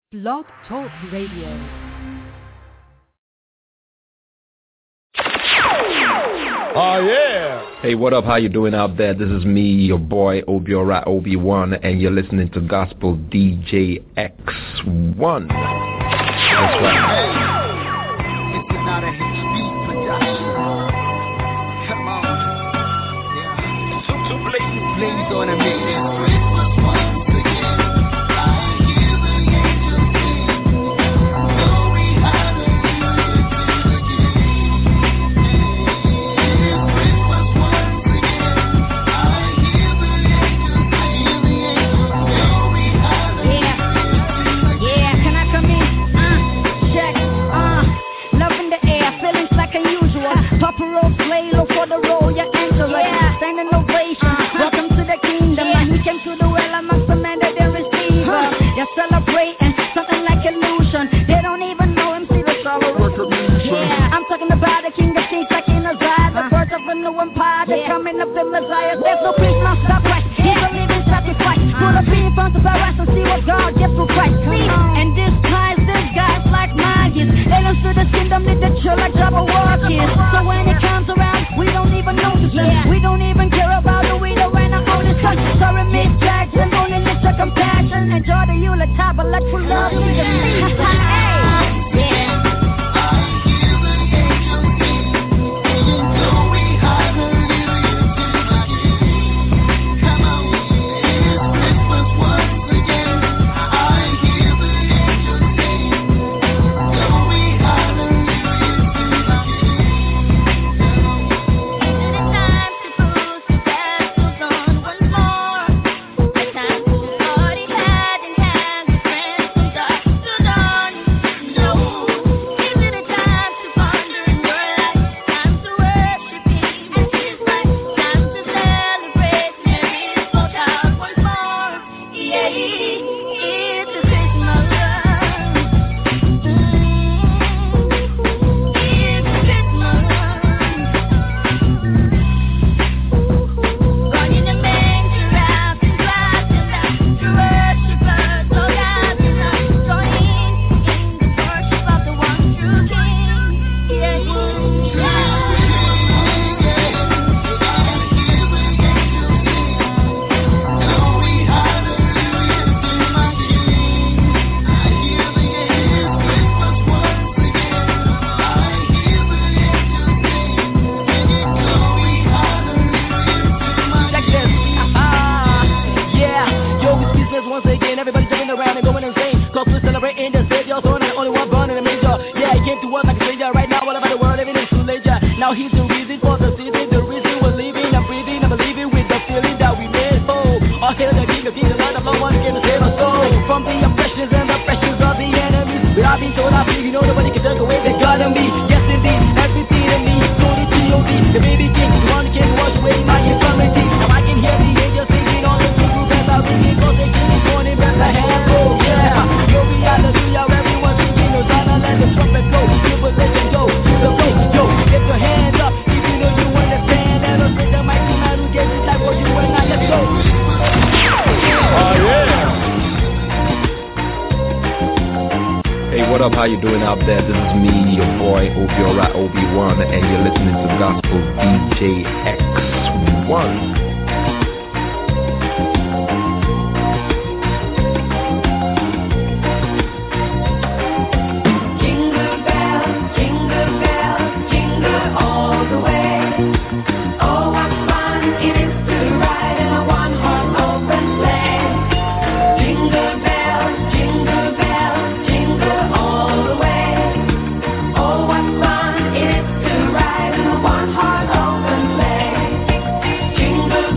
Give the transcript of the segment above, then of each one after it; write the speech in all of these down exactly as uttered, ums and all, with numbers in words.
Blog Talk Radio. Oh, yeah. Hey, what up? How you doing out there? This is me, your boy, Obiora Obi one, and you're listening to Gospel D J X one. That's right. Hey, it's another H B production. Come on. Yeah. Two, two blazing flames on a mix. Jingle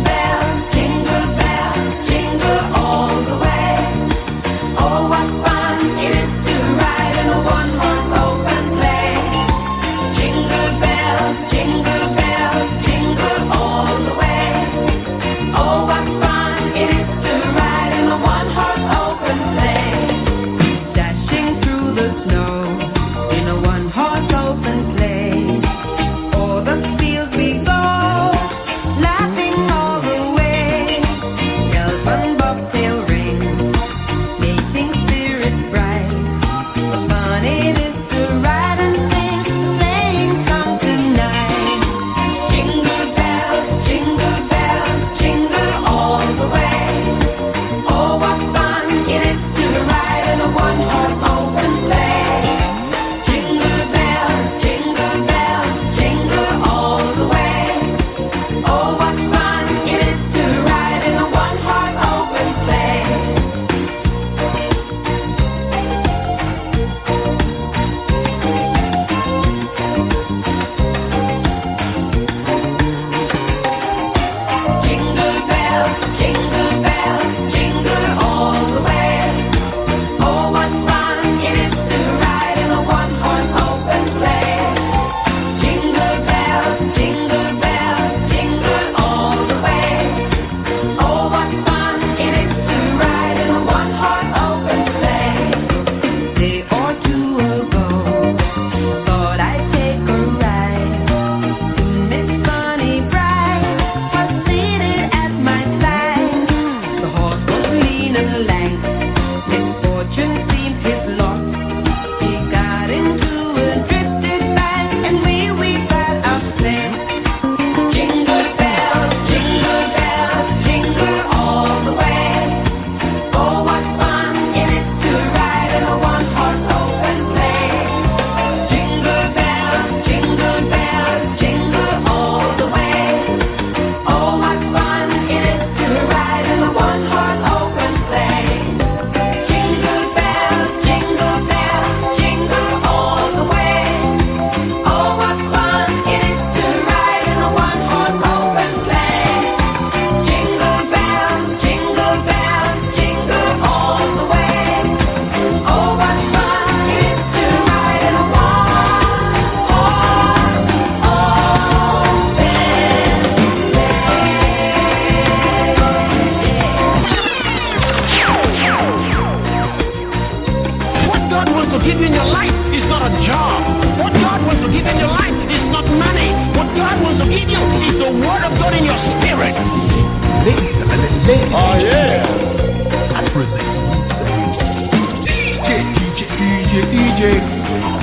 wants to give you in your life is not a job. What God wants to give you in your life is not money. What God wants to give you is the word of God in your spirit. Ladies and ladies. Oh, yeah. I present D J, D J, D J, D J.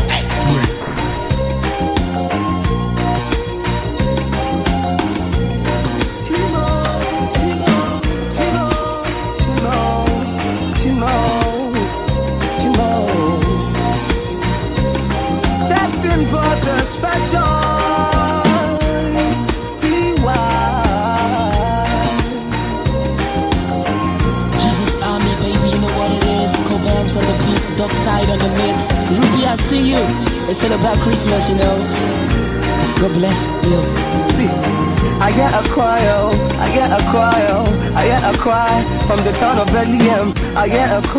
I see you. It's all about Christmas, you know. God bless you. See, I get a cry, oh, I get a cry, oh, I get a cry from the town of Bethlehem. I get a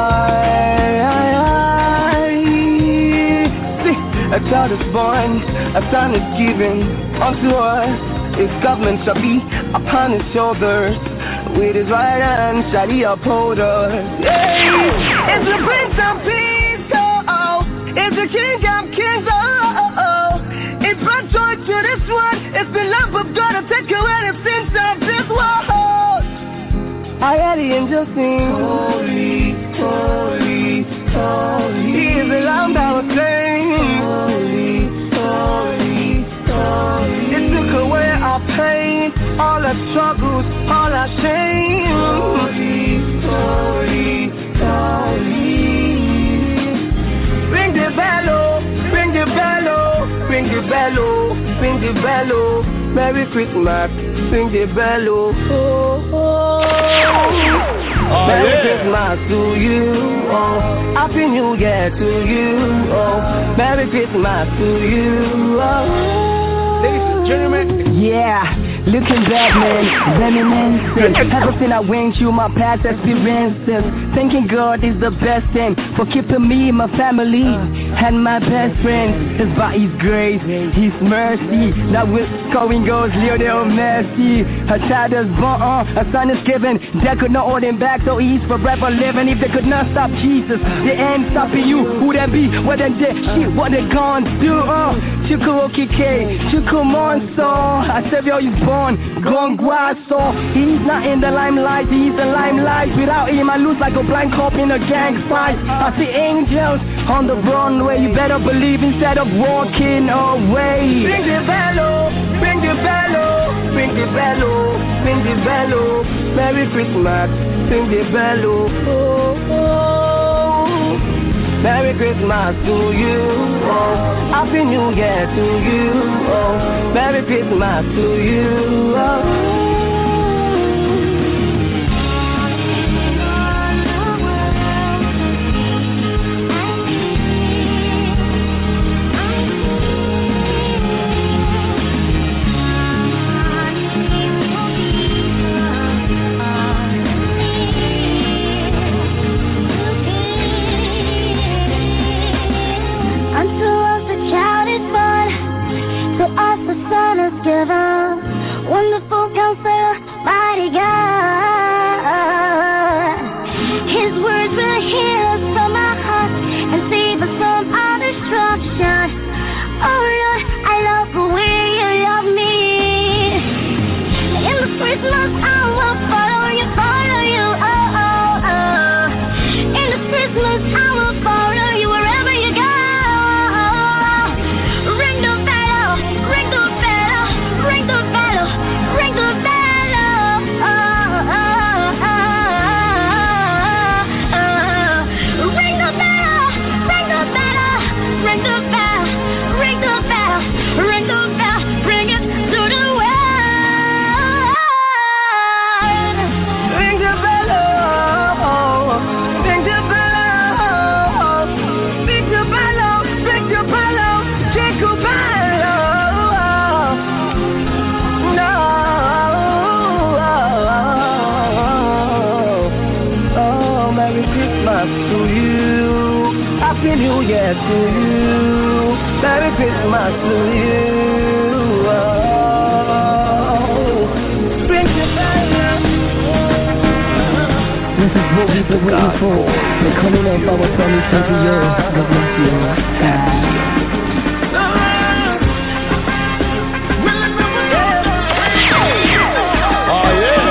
cry. See, a child is born, a son is given unto us. His government shall be upon his shoulders. With his right hand shall he uphold us. Yeah. It's the Prince of Peace. It's the King of Kings, oh, oh, oh. It brought joy to this world. It's the love of God to take away the sins of this world. I hear the angels sing, holy, holy, holy. He is the Lamb that was slain, holy, holy, holy. It took away our pain, all our struggles, all our shame. Holy, holy, holy. Ring the bell, oh, ring the bell, oh, ring the bell, oh, ring the bell, oh. Merry Christmas, ring the bell, oh, oh, oh. Oh, Merry yeah. Christmas to you, oh. Happy New Year to you, oh. Merry Christmas to you, oh. Ladies and gentlemen. Yeah. Looking back, man, reminiscing. Everything I went through, my past experiences. Thanking God is the best thing for keeping me, my family, and my best friends. It's by His grace, His mercy. Now we're going goes, little mercy. A child is born, uh, a son is given. They could not hold him back, so He's forever living. If they could not stop Jesus, they ain't stopping you. Who they be? What they did? Shit, what they gonna do? Uh, Chuku Okike, Chuku Monso. A Savior is born. Gone Guaso. He's not in the limelight, he's the limelight. Without him I lose like a blind cop in a gang fight. I see angels on the runway. You better believe instead of walking away. Ring the bell, oh, ring the bell, oh, ring the bell, oh, ring the bell, oh. Merry Christmas, ring the bell, oh, oh, oh. Merry Christmas to you, oh. Happy New Year to you, oh. Merry Christmas to you, oh. Wonderful Counselor, mighty God. His words will heal us from our heart and save us from all destruction. Oh Lord, I love the way you love me. In the Christmas I will follow you, follow you, oh, oh, oh. In the Christmas I will follow you wherever you go. Ring the bell, ring the bell, ring the bell. Ring the bell, oh, oh, oh, oh, oh. Ring the bell, ring the bell, ring the bell, ring the bell, ring the bell, bring it to the world. Ring the bell, oh, ring the bell, oh, ring the bell, ring the bell, jingle bell, oh, no. Merry Christmas to you, Happy New Year to you, Merry Christmas to you, oh. Ring the bell, This is what we've been waiting for. The coming of our twenty twenty years. God bless you. Oh yeah.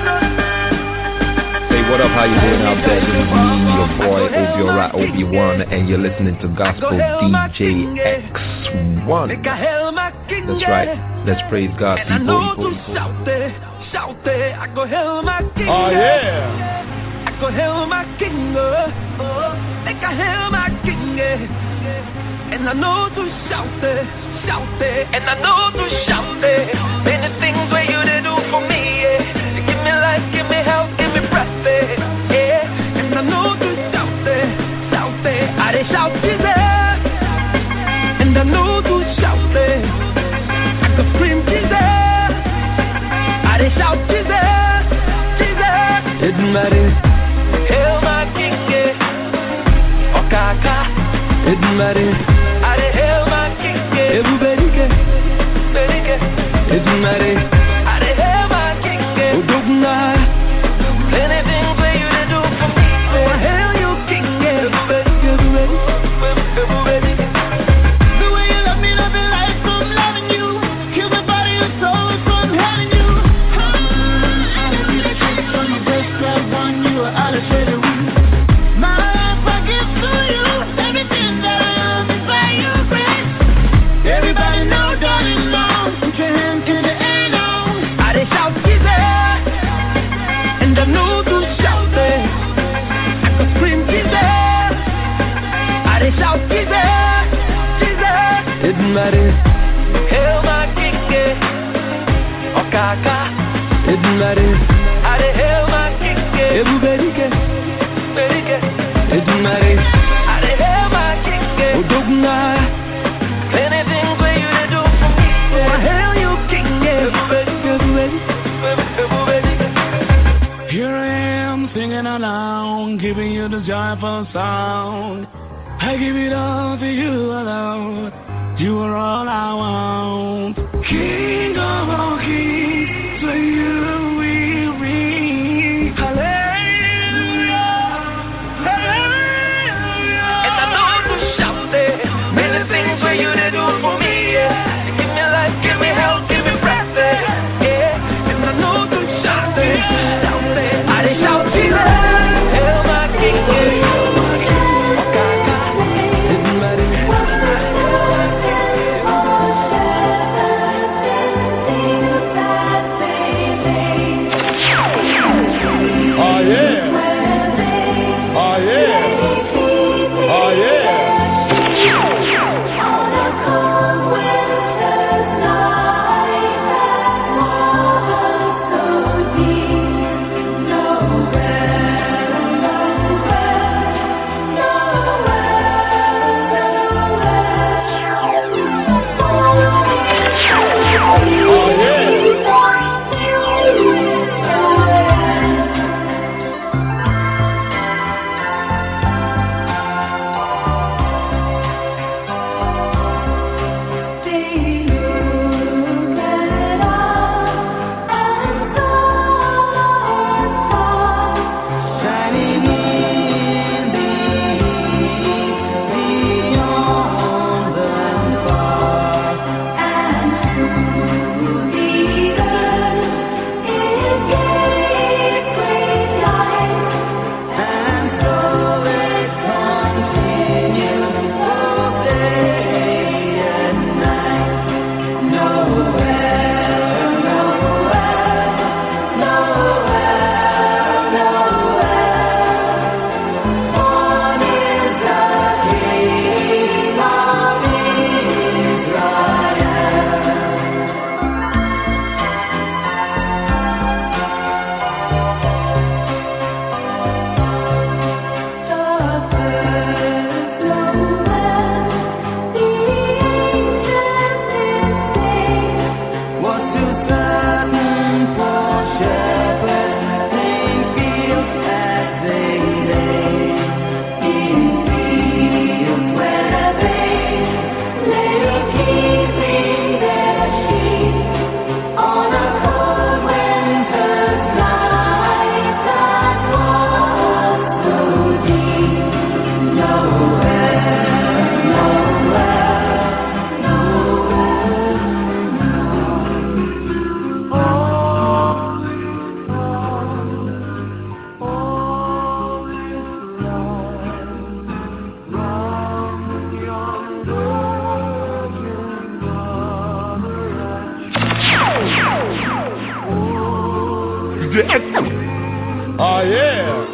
Say what up, how you doing out there? This is me, your boy Obi Ora Obi one, and you're listening to Gospel D J X one. That's right. Let's praise God, people. people, people. Shout it, I go hell my king. Oh yeah. I go hell my king. Oh, make a hell my king. And I know to shout it, shout it, and I know to shout it. Many things where you did do for me. Yeah. You give me life, give me health, give me breath. Yeah. And I know to shout it, shout it. I dey shout Jesus. And I know to shout it. I go scream Jesus. I shout Jesus, Jesus. It matters. Hail my king, yeah. Okaka. It matters. I hail my king, yeah. Everybody get. Everybody get. It matters. I hail my king, yeah. Odogna. Plenty things where you to do for me. So I hail you, king, yeah. Everybody, everybody, everybody. The way you love me, love me like I'm loving you. Kill my body and soul from having you. My life I give to you. Everything that I am is by your grace. Everybody know, darling, know. Put your hands in the air now. I dey shout Jesus, and I know to shout it. I can scream Jesus. I dey shout Jesus, Jesus. It matters. Hail my king, yeah. Okaka. It matters. I dey hail my king, yeah. Everybody get. Everybody get. It matters. I dey hail my king, yeah. Odogna. Plenty things where you to do for me. So I hail you, king, yeah. Everybody, everybody, everybody. Here I am singing along, giving you the joyful sound. I give it all to you alone. You are all I want. King of all kings, for you we ring. Hallelujah, hallelujah. And I know to shout it. Many things for you to do for me, yeah. You give me life, give me health, give me breath, yeah. And I know to shout it, shout it. I dey shout Jesus, hail my king, yeah. D J X. Oh yeah.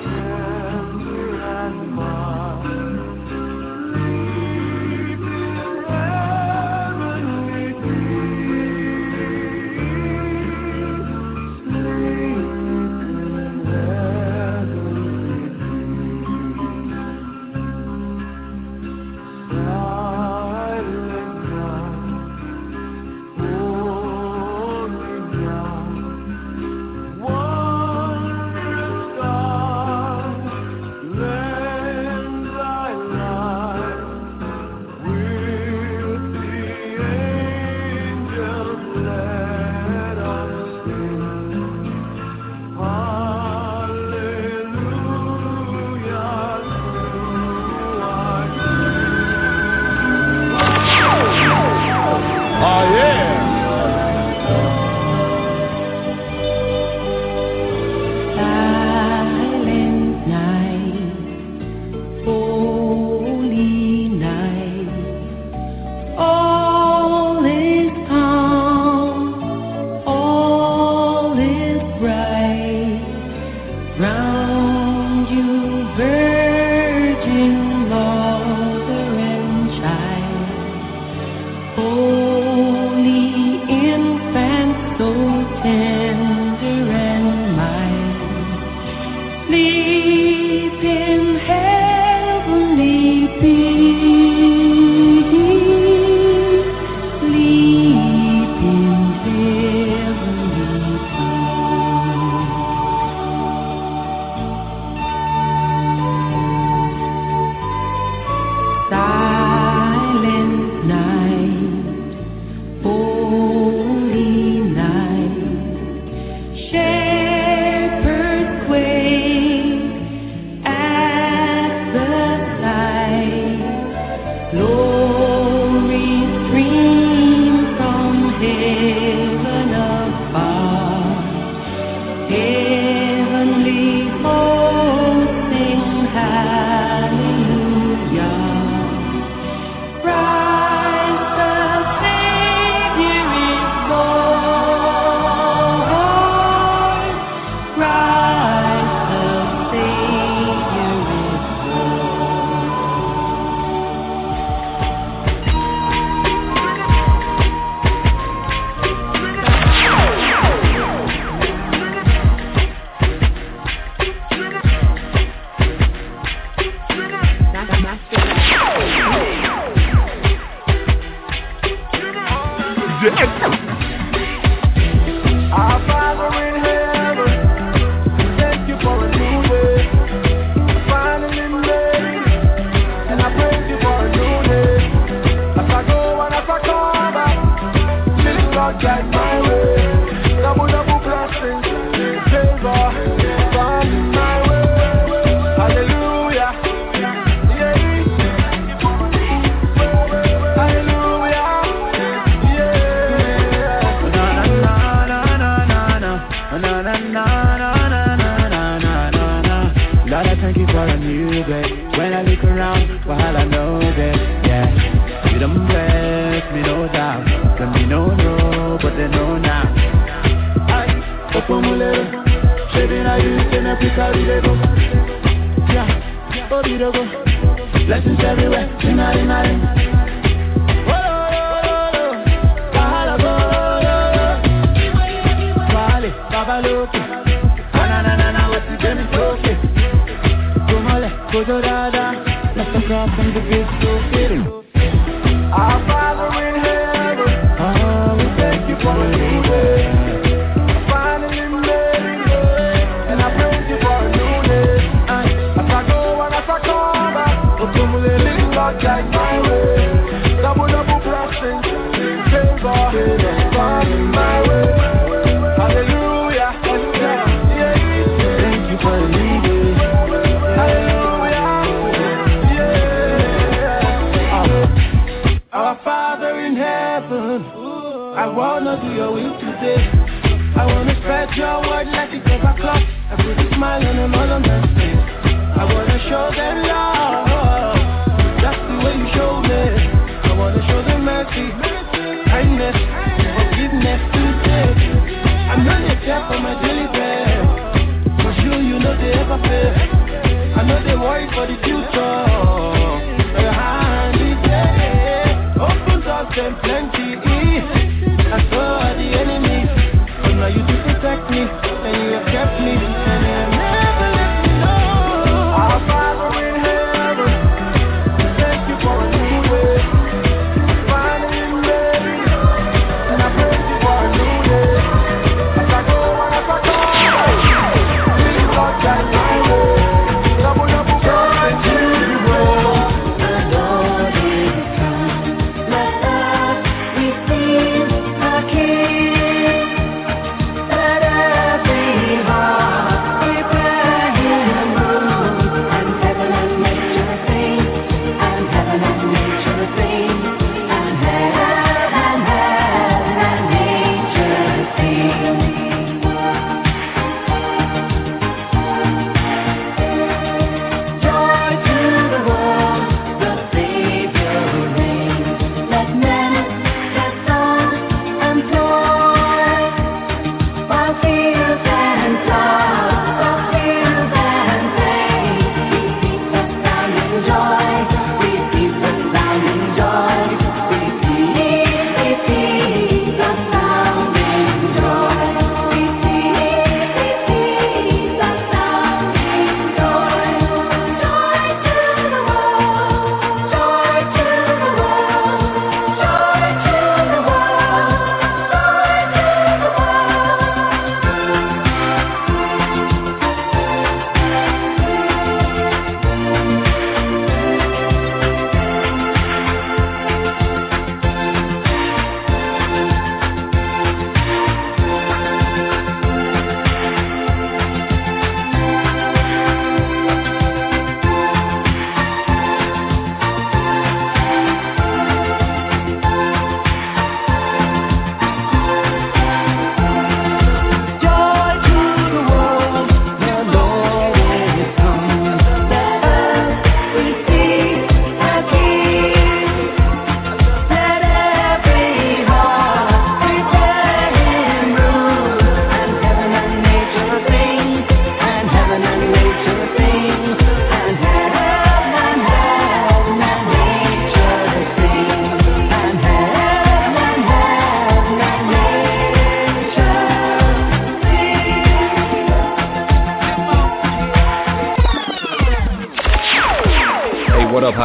Kindness, forgiveness, to take. I'm not a chef for my daily bread.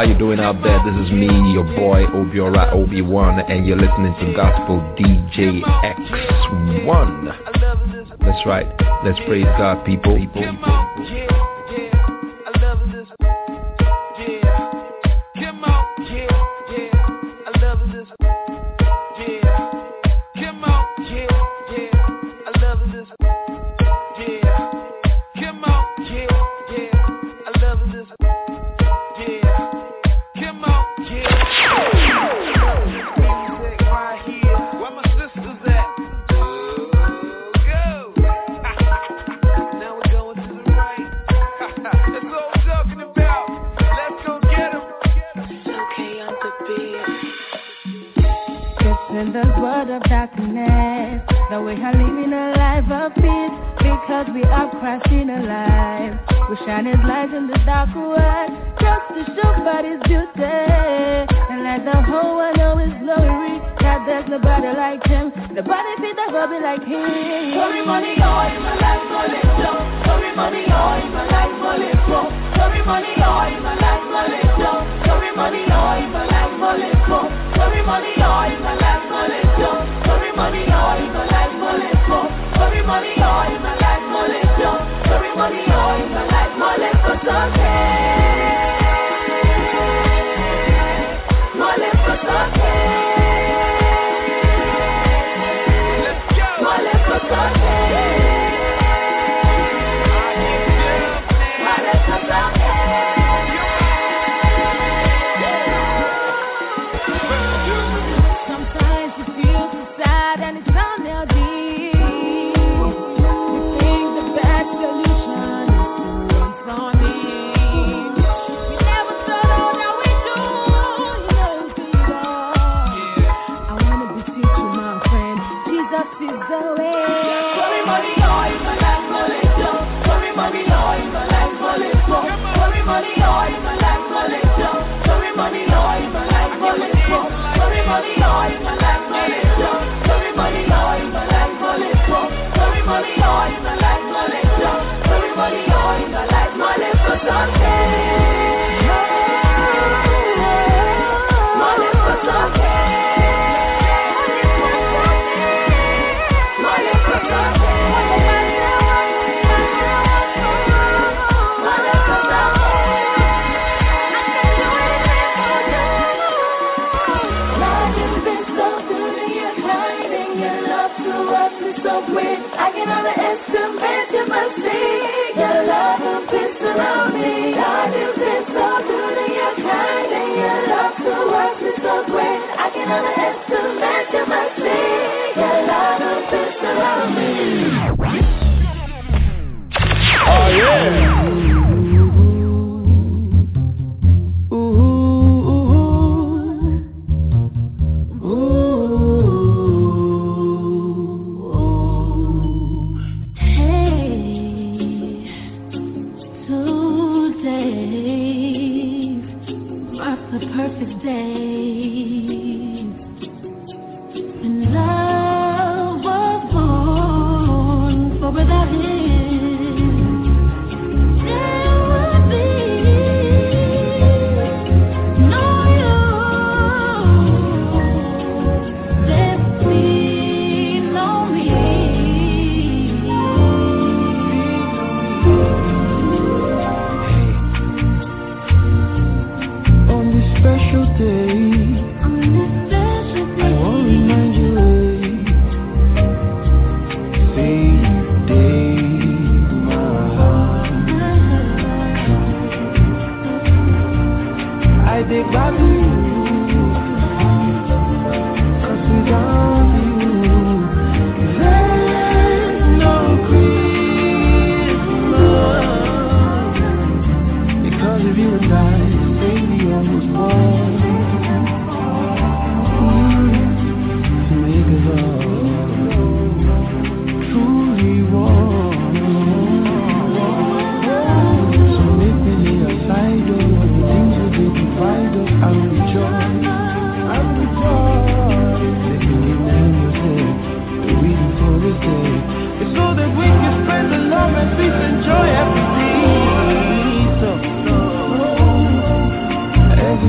how you doing out there? This is me, your boy Obiora Obi-Wan, and you're listening to Gospel D J X one. That's right. Let's praise God, people. people.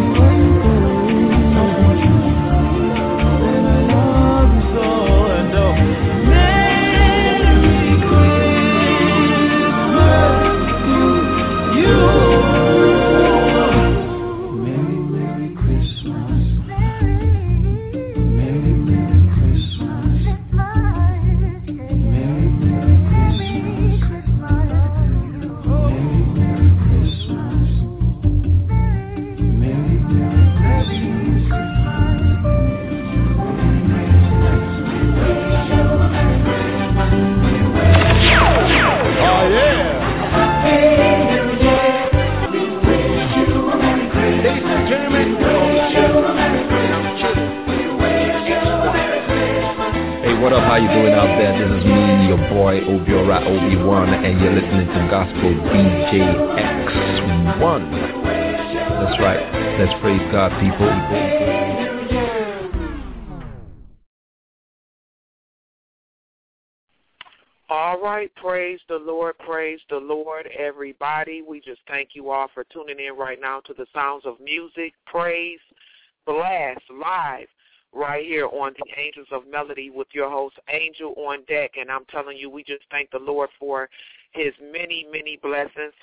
What up, how you doing out there? This is me, your boy, Obiora Obi One, and you're listening to Gospel D J X one. That's right. Let's praise God, people. All right, praise the Lord, praise the Lord, everybody. We just thank you all for tuning in right now to the sounds of music, praise, blast, live, right here on the Angels of Melody with your host, Angel on Deck. And I'm telling you, we just thank the Lord for his many, many blessings.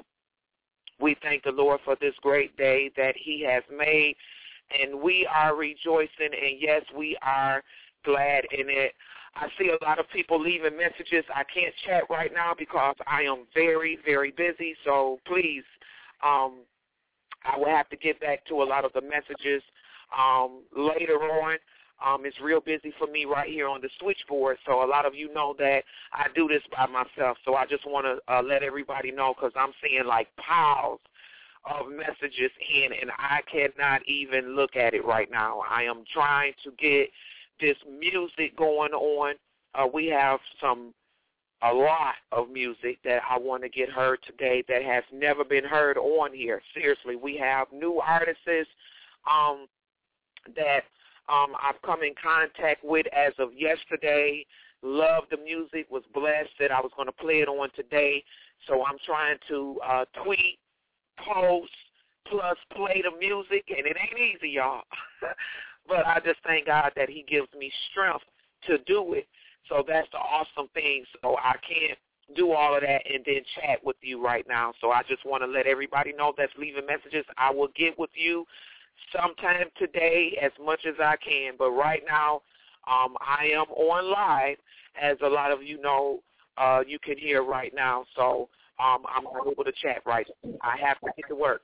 We thank the Lord for this great day that he has made, and we are rejoicing, and yes, we are glad in it. I see a lot of people leaving messages. I can't chat right now because I am very, very busy, so please, um, I will have to get back to a lot of the messages um, later on. Um, it's real busy for me right here on the switchboard, so a lot of you know that I do this by myself. So I just want to uh, let everybody know, because I'm seeing like piles of messages in, and I cannot even look at it right now. I am trying to get this music going on. Uh, we have some a lot of music that I want to get heard today that has never been heard on here. Seriously, we have new artists um, that Um, I've come in contact with as of yesterday. Loved the music, was blessed that I was going to play it on today. So I'm trying to uh, tweet, post, plus play the music, and it ain't easy, y'all. But I just thank God that he gives me strength to do it. So that's the awesome thing. So I can't do all of that and then chat with you right now. So I just want to let everybody know that's leaving messages, I will get with you sometime today as much as I can. But right now, um, I am on live, as a lot of you know, uh, you can hear right now. So um, I'm not able to chat right now. I have to get to work.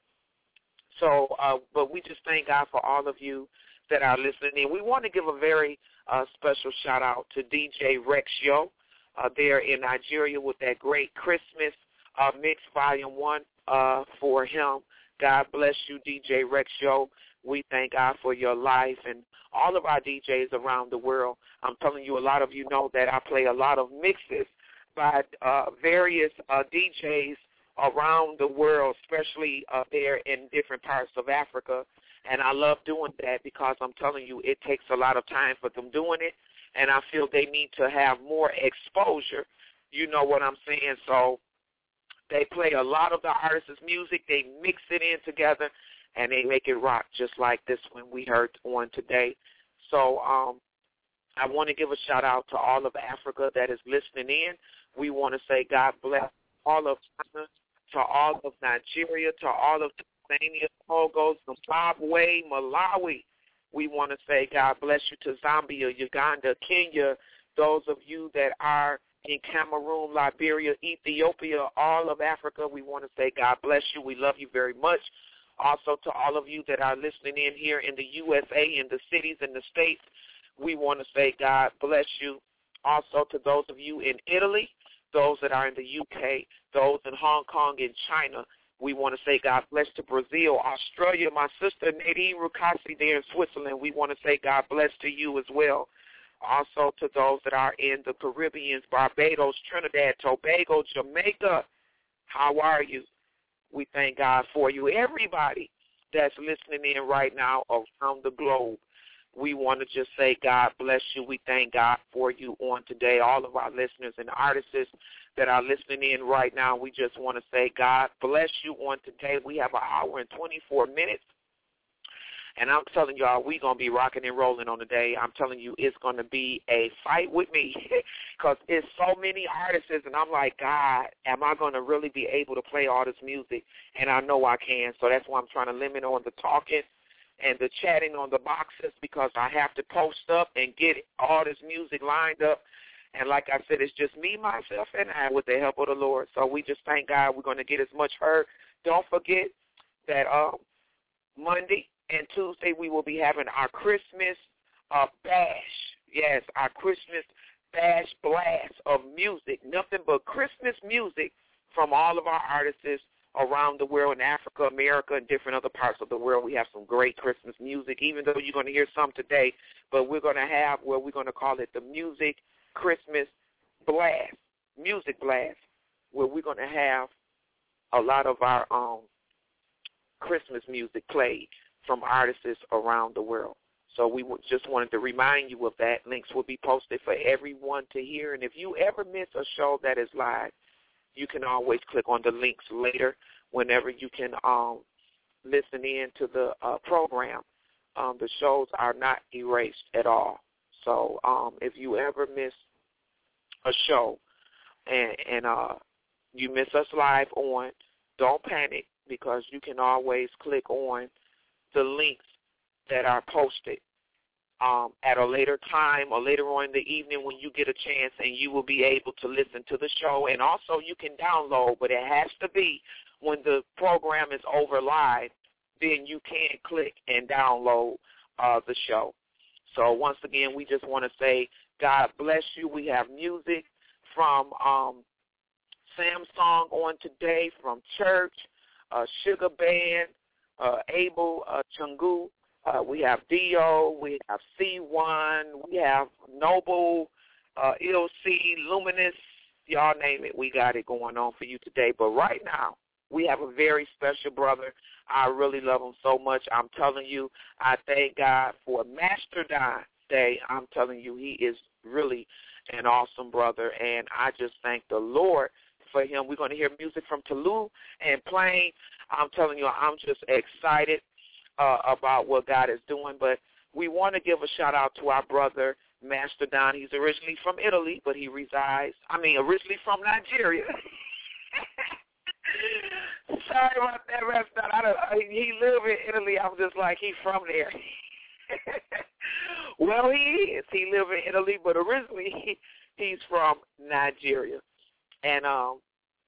So, uh, but we just thank God for all of you that are listening in. We want to give a very uh, special shout-out to D J Rex Yo uh, there in Nigeria with that great Christmas uh, mix, Volume one, uh, for him. God bless you, D J Rex Yo. We thank God for your life and all of our D Js around the world. I'm telling you, a lot of you know that I play a lot of mixes by uh, various uh, D Js around the world, especially uh, there in different parts of Africa. And I love doing that because I'm telling you, it takes a lot of time for them doing it, and I feel they need to have more exposure. You know what I'm saying? So they play a lot of the artists' music. They mix it in together, and they make it rock, just like this one we heard on today. So um, I want to give a shout-out to all of Africa that is listening in. We want to say God bless all of China, to all of Nigeria, to all of Tanzania, Togo, Zimbabwe, Malawi. We want to say God bless you to Zambia, Uganda, Kenya, those of you that are in Cameroon, Liberia, Ethiopia, all of Africa. We want to say God bless you. We love you very much. Also to all of you that are listening in here in the U S A, in the cities and the states, we want to say God bless you. Also to those of you in Italy, those that are in the U K, those in Hong Kong and China, we want to say God bless to Brazil, Australia, my sister Nadine Rukasi there in Switzerland. We want to say God bless to you as well. Also to those that are in the Caribbean, Barbados, Trinidad, Tobago, Jamaica, how are you? We thank God for you. Everybody that's listening in right now around the globe, we want to just say God bless you. We thank God for you on today. All of our listeners and artists that are listening in right now, we just want to say God bless you on today. We have an hour and twenty-four minutes. And I'm telling y'all, we going to be rocking and rolling on the day. I'm telling you, it's going to be a fight with me because it's so many artists, and I'm like, God, am I going to really be able to play all this music? And I know I can, so that's why I'm trying to limit on the talking and the chatting on the boxes because I have to post up and get all this music lined up. And like I said, it's just me, myself, and I with the help of the Lord. So we just thank God we're going to get as much heard. Don't forget that um, Monday and Tuesday we will be having our Christmas uh, bash. Yes, our Christmas bash blast of music. Nothing but Christmas music from all of our artists around the world in Africa, America, and different other parts of the world. We have some great Christmas music, even though you're going to hear some today. But we're going to have what we're going to call it the Music Christmas Blast, Music Blast, where we're going to have a lot of our um, Christmas music played from artists around the world. So we just wanted to remind you of that. Links will be posted for everyone to hear. And if you ever miss a show that is live, you can always click on the links later whenever you can um, listen in to the uh, program. Um, the shows are not erased at all. So um, if you ever miss a show and, and uh, you miss us live on, don't panic because you can always click on the links that are posted um, at a later time or later on in the evening when you get a chance, and you will be able to listen to the show. And also you can download, but it has to be when the program is over live, then you can click and download uh, the show. So once again, we just want to say God bless you. We have music from um, Samsung on today, from Church, uh, Sugar Band, uh, Abel uh, Chungu. Uh, we have Dio. We have C one. We have Noble, uh, L C, Luminous. Y'all name it. We got it going on for you today. But right now, we have a very special brother. I really love him so much. I'm telling you, I thank God for Master Don Day. I'm telling you, he is really an awesome brother, and I just thank the Lord for him. We're going to hear music from Toulouse and Plain. I'm telling you, I'm just excited uh, about what God is doing, but we want to give a shout-out to our brother, Master Don. He's originally from Italy, but he resides, I mean, originally from Nigeria. Sorry about that, Master Don. I don't, I, he lived in Italy. I was just like, he's from there. Well, he is. He lived in Italy, but originally he, he's from Nigeria. And um,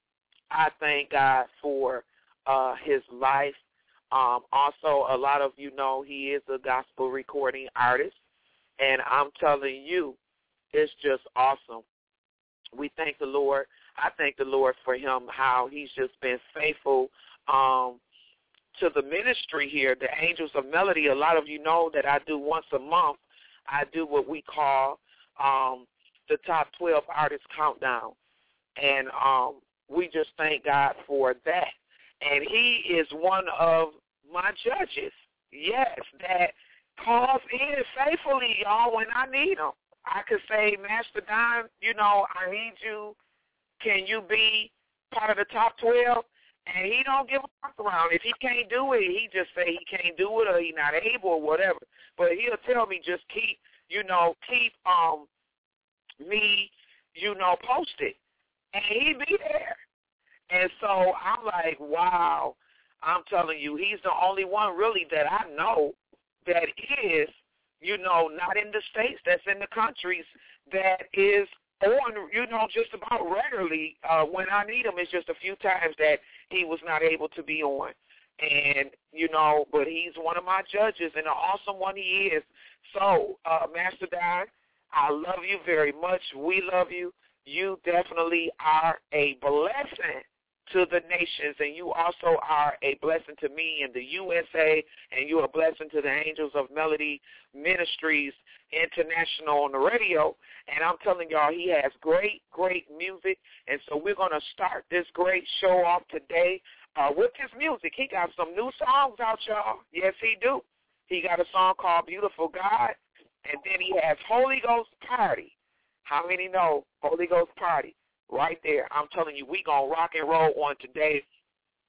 I thank God for uh, his life. Um, also, a lot of you know he is a gospel recording artist. And I'm telling you, it's just awesome. We thank the Lord. I thank the Lord for him, how he's just been faithful um, to the ministry here, the Angels of Melody. A lot of you know that I do once a month, I do what we call um, the Top twelve Artists Countdown. And um, we just thank God for that. And he is one of my judges, yes, that calls in faithfully, y'all, when I need him. I could say, Master Don, you know, I need you. Can you be part of the top twelve? And he don't give a fuck around. If he can't do it, he just say he can't do it or he not able or whatever. But he'll tell me just keep, you know, keep um me, you know, posted. And he be there. And so I'm like, wow, I'm telling you, he's the only one really that I know that is, you know, not in the States, that's in the countries, that is on, you know, just about regularly uh, when I need him. It's just a few times that he was not able to be on. And, you know, but he's one of my judges and an awesome one he is. So, uh, Master Don, I love you very much. We love you. You definitely are a blessing to the nations, and you also are a blessing to me in the U S A, and you're a blessing to the Angels of Melody Ministries International on the radio. And I'm telling y'all, he has great, great music, and so we're going to start this great show off today uh, with his music. He got some new songs out, y'all. Yes, he do. He got a song called Beautiful God, and then he has Holy Ghost Party. How many know Holy Ghost Party? Right there. I'm telling you, we going to rock and roll on today.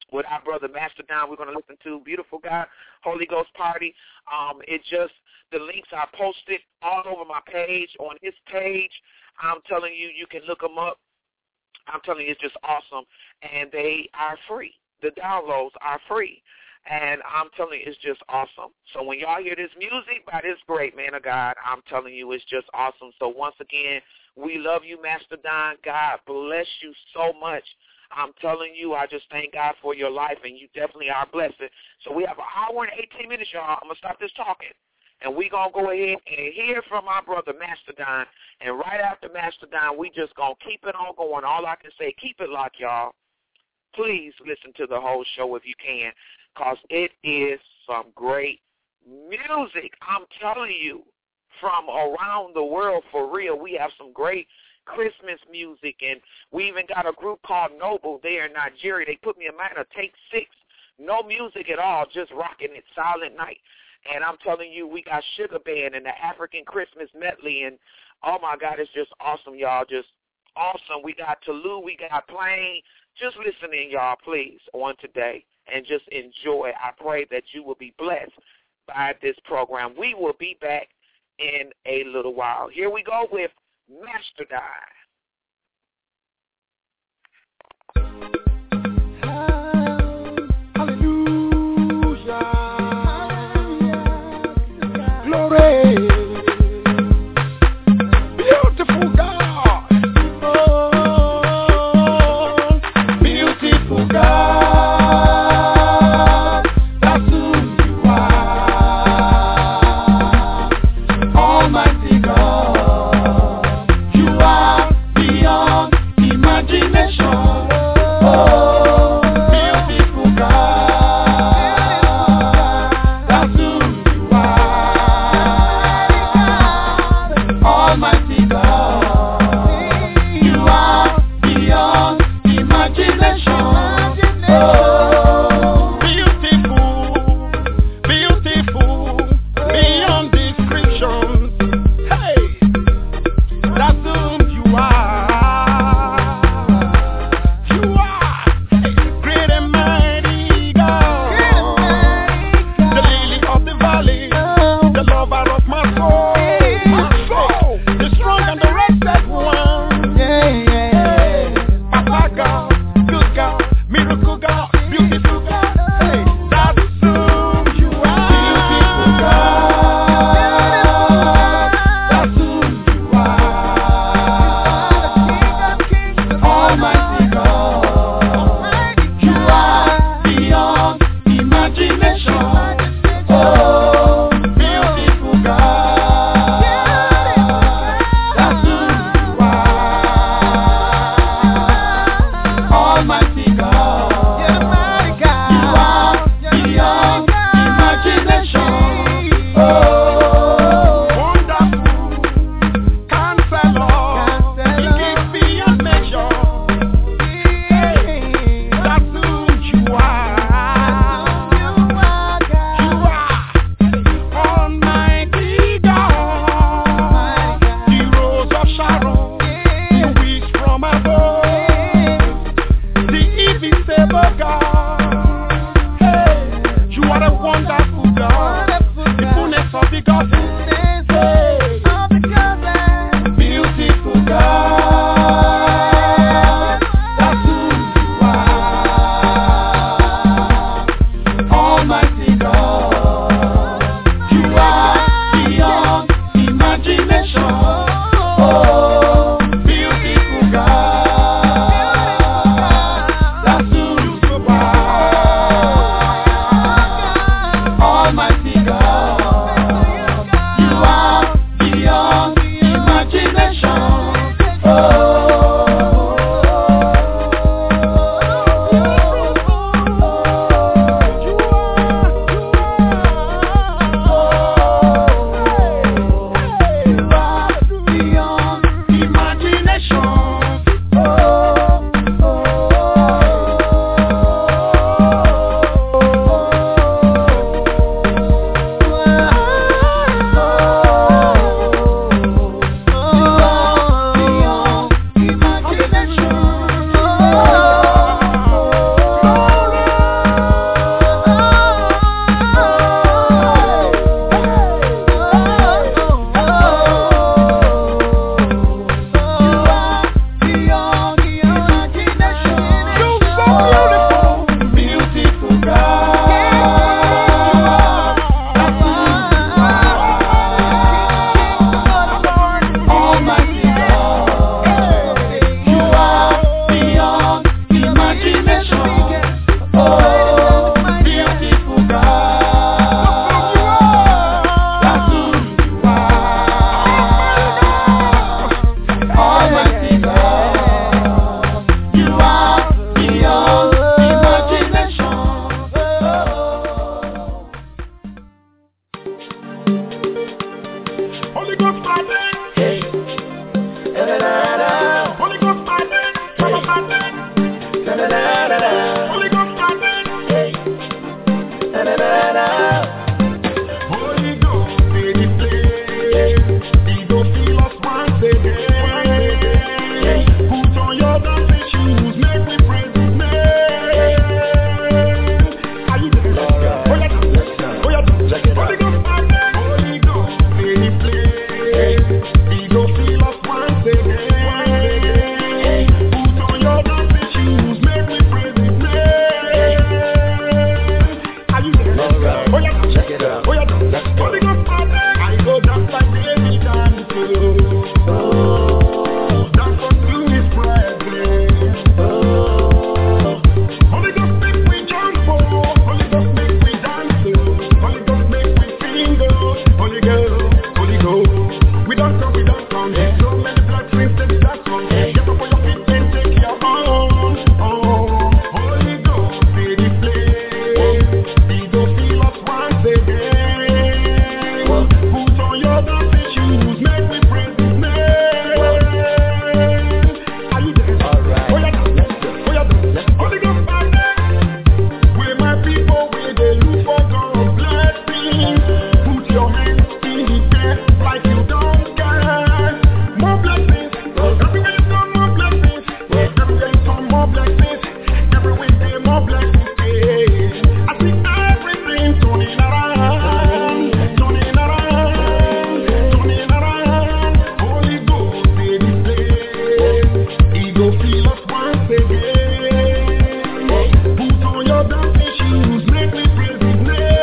with our brother Mastodon. We're going to listen to Beautiful God, Holy Ghost Party. Um, it just, the links are posted all over my page, on his page. I'm telling you, you can look them up. I'm telling you, it's just awesome. And they are free. The downloads are free. And I'm telling you, it's just awesome. So when y'all hear this music by this great man of God, I'm telling you, it's just awesome. So once again, we love you, Mastodon. God bless you so much. I'm telling you, I just thank God for your life, and you definitely are blessed. So we have an hour and eighteen minutes, y'all. I'm going to stop this talking. And we're going to go ahead and hear from our brother Mastodon. And right after Mastodon, we just going to keep it on going. All I can say, keep it locked, y'all. Please listen to the whole show if you can, because it is some great music. I'm telling you, from around the world for real. We have some great Christmas music, and we even got a group called Noble there in Nigeria. They put me in mind of Take Six. No music at all, just rocking it, Silent Night. And I'm telling you, we got Sugar Band and the African Christmas medley, and oh my God, it's just awesome, y'all, just awesome. We got Toulouse, we got Plain. Just listen in, y'all, please, on today, and just enjoy. I pray that you will be blessed by this program. We will be back in a little while. Here we go with Mastodon. Beautiful God. Oh, beautiful God. That's who you are. Almighty God. You are beyond imagination. Oh, beautiful God. That's who you are. Almighty God, you are beyond imagination. Oh, beautiful, beautiful, beyond description. Hey, that's who you are. You are great and mighty God, the lily of the valley, the lover of my soul. The strong and the rested one. Yeah, yeah. Papa God, good God, miracle God, beautiful God. Hey, that's who you are. Beautiful God. That's who you are. Almighty God. You are beyond imagination. Oh, beautiful God. That's who you are. Almighty God. You are beyond imagination. Oh, wonderful Counselor. You give beyond measure. Hey, that's who you are. You are Almighty God. The rose of Sharon, the wish from above, the invisible God. Hey, you are a wonderful God, the fullness of the gospel. Hey, beautiful God, that's who you are. Almighty God, you are beyond imagination. Oh, beautiful God, that's who you are. Almighty God, don't come, we don't come. So many black dreams, baby, that's all. Get up on your feet and take your own. Oh, Holy Ghost, say the place. He go feel us once again. Put on your dancing shoes, make me praise His name. Are you there? All right. Oh yeah, let's go. Oh yeah, let's go. Holy Ghost, my name. Where my people, where they look for God's blessings. Put your hands in the air like you don't care. More blessings. Everywhere you go, more blessings. Everywhere you come, more blessings. Every weekday, more blessings. Yeah. I see everything turning around, turning around, turning around. Holy Ghost, say this place. He go feel us once again. Put on your dancing shoes, make me praise His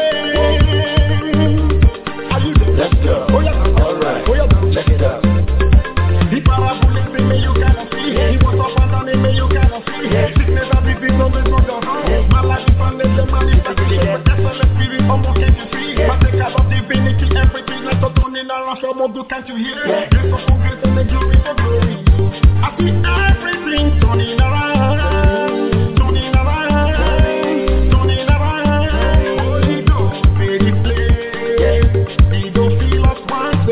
name. Are you there? Let's go. Oh yeah, all right. Oh yeah, check it out. The parable is in me, you cannot see. He was up and down in me, you cannot see. Sickness and disease on the road of home. My life is on the man is sacrifice. But that's all the spirit, almost can't you see? But take out of divinity, everything like a turning around. Some of you can't you hear? Grace of grace and the glory for glory. I see everything turning around, turning around, turning around. Holy Ghost, say the place. He go feel us once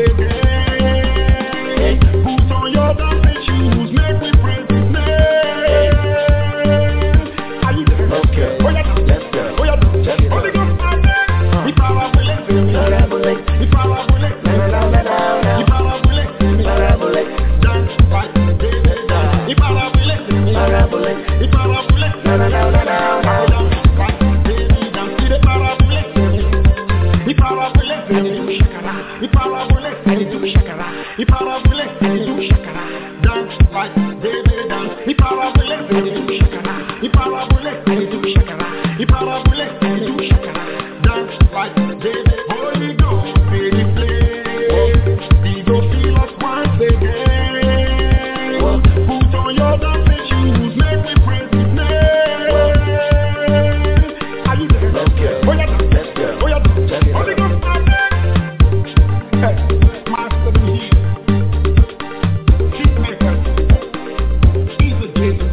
again. Put on your dancing shoes, make me praise His name. Are you there? Okay. Oh yeah, let's go. Oh yeah, Holy Ghost, my name. He parabole, say me. He parabole, say me. He parabole, say me. Dance like David dance. He parabole, say me. He parabole, say me. Dance like David dance. See the parabole, say me. He parabole, say me. He parabole, say me. He parabole, say me. Dance like David dance. He parabole, say me. He parabole, say me. He parabole, say me. Dance like David. Holy Ghost, say the place. He go feel us once again. Put on your dancing shoes, make me praise His name. Are you there? Okay. Oh yeah, let's go. Oh yeah, Holy Ghost, my name. Hey, Master the Healer, Peacemaker, He's a Jesus.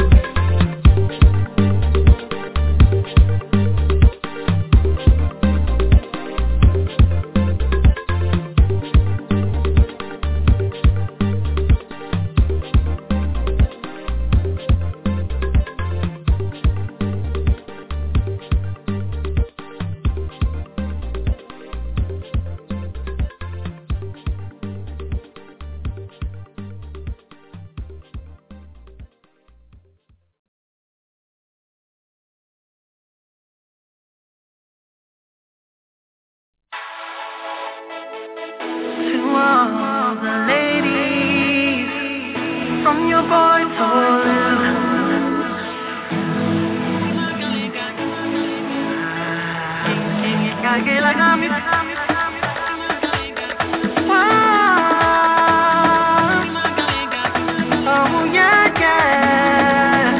To all the ladies from your boy Tolu. Oh yeah, yeah.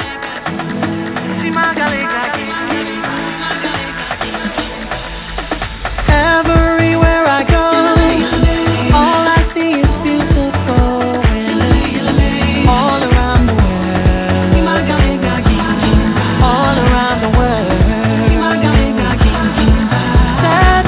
Everywhere I go, all I see is beautiful women. All around the world, all around the world. Said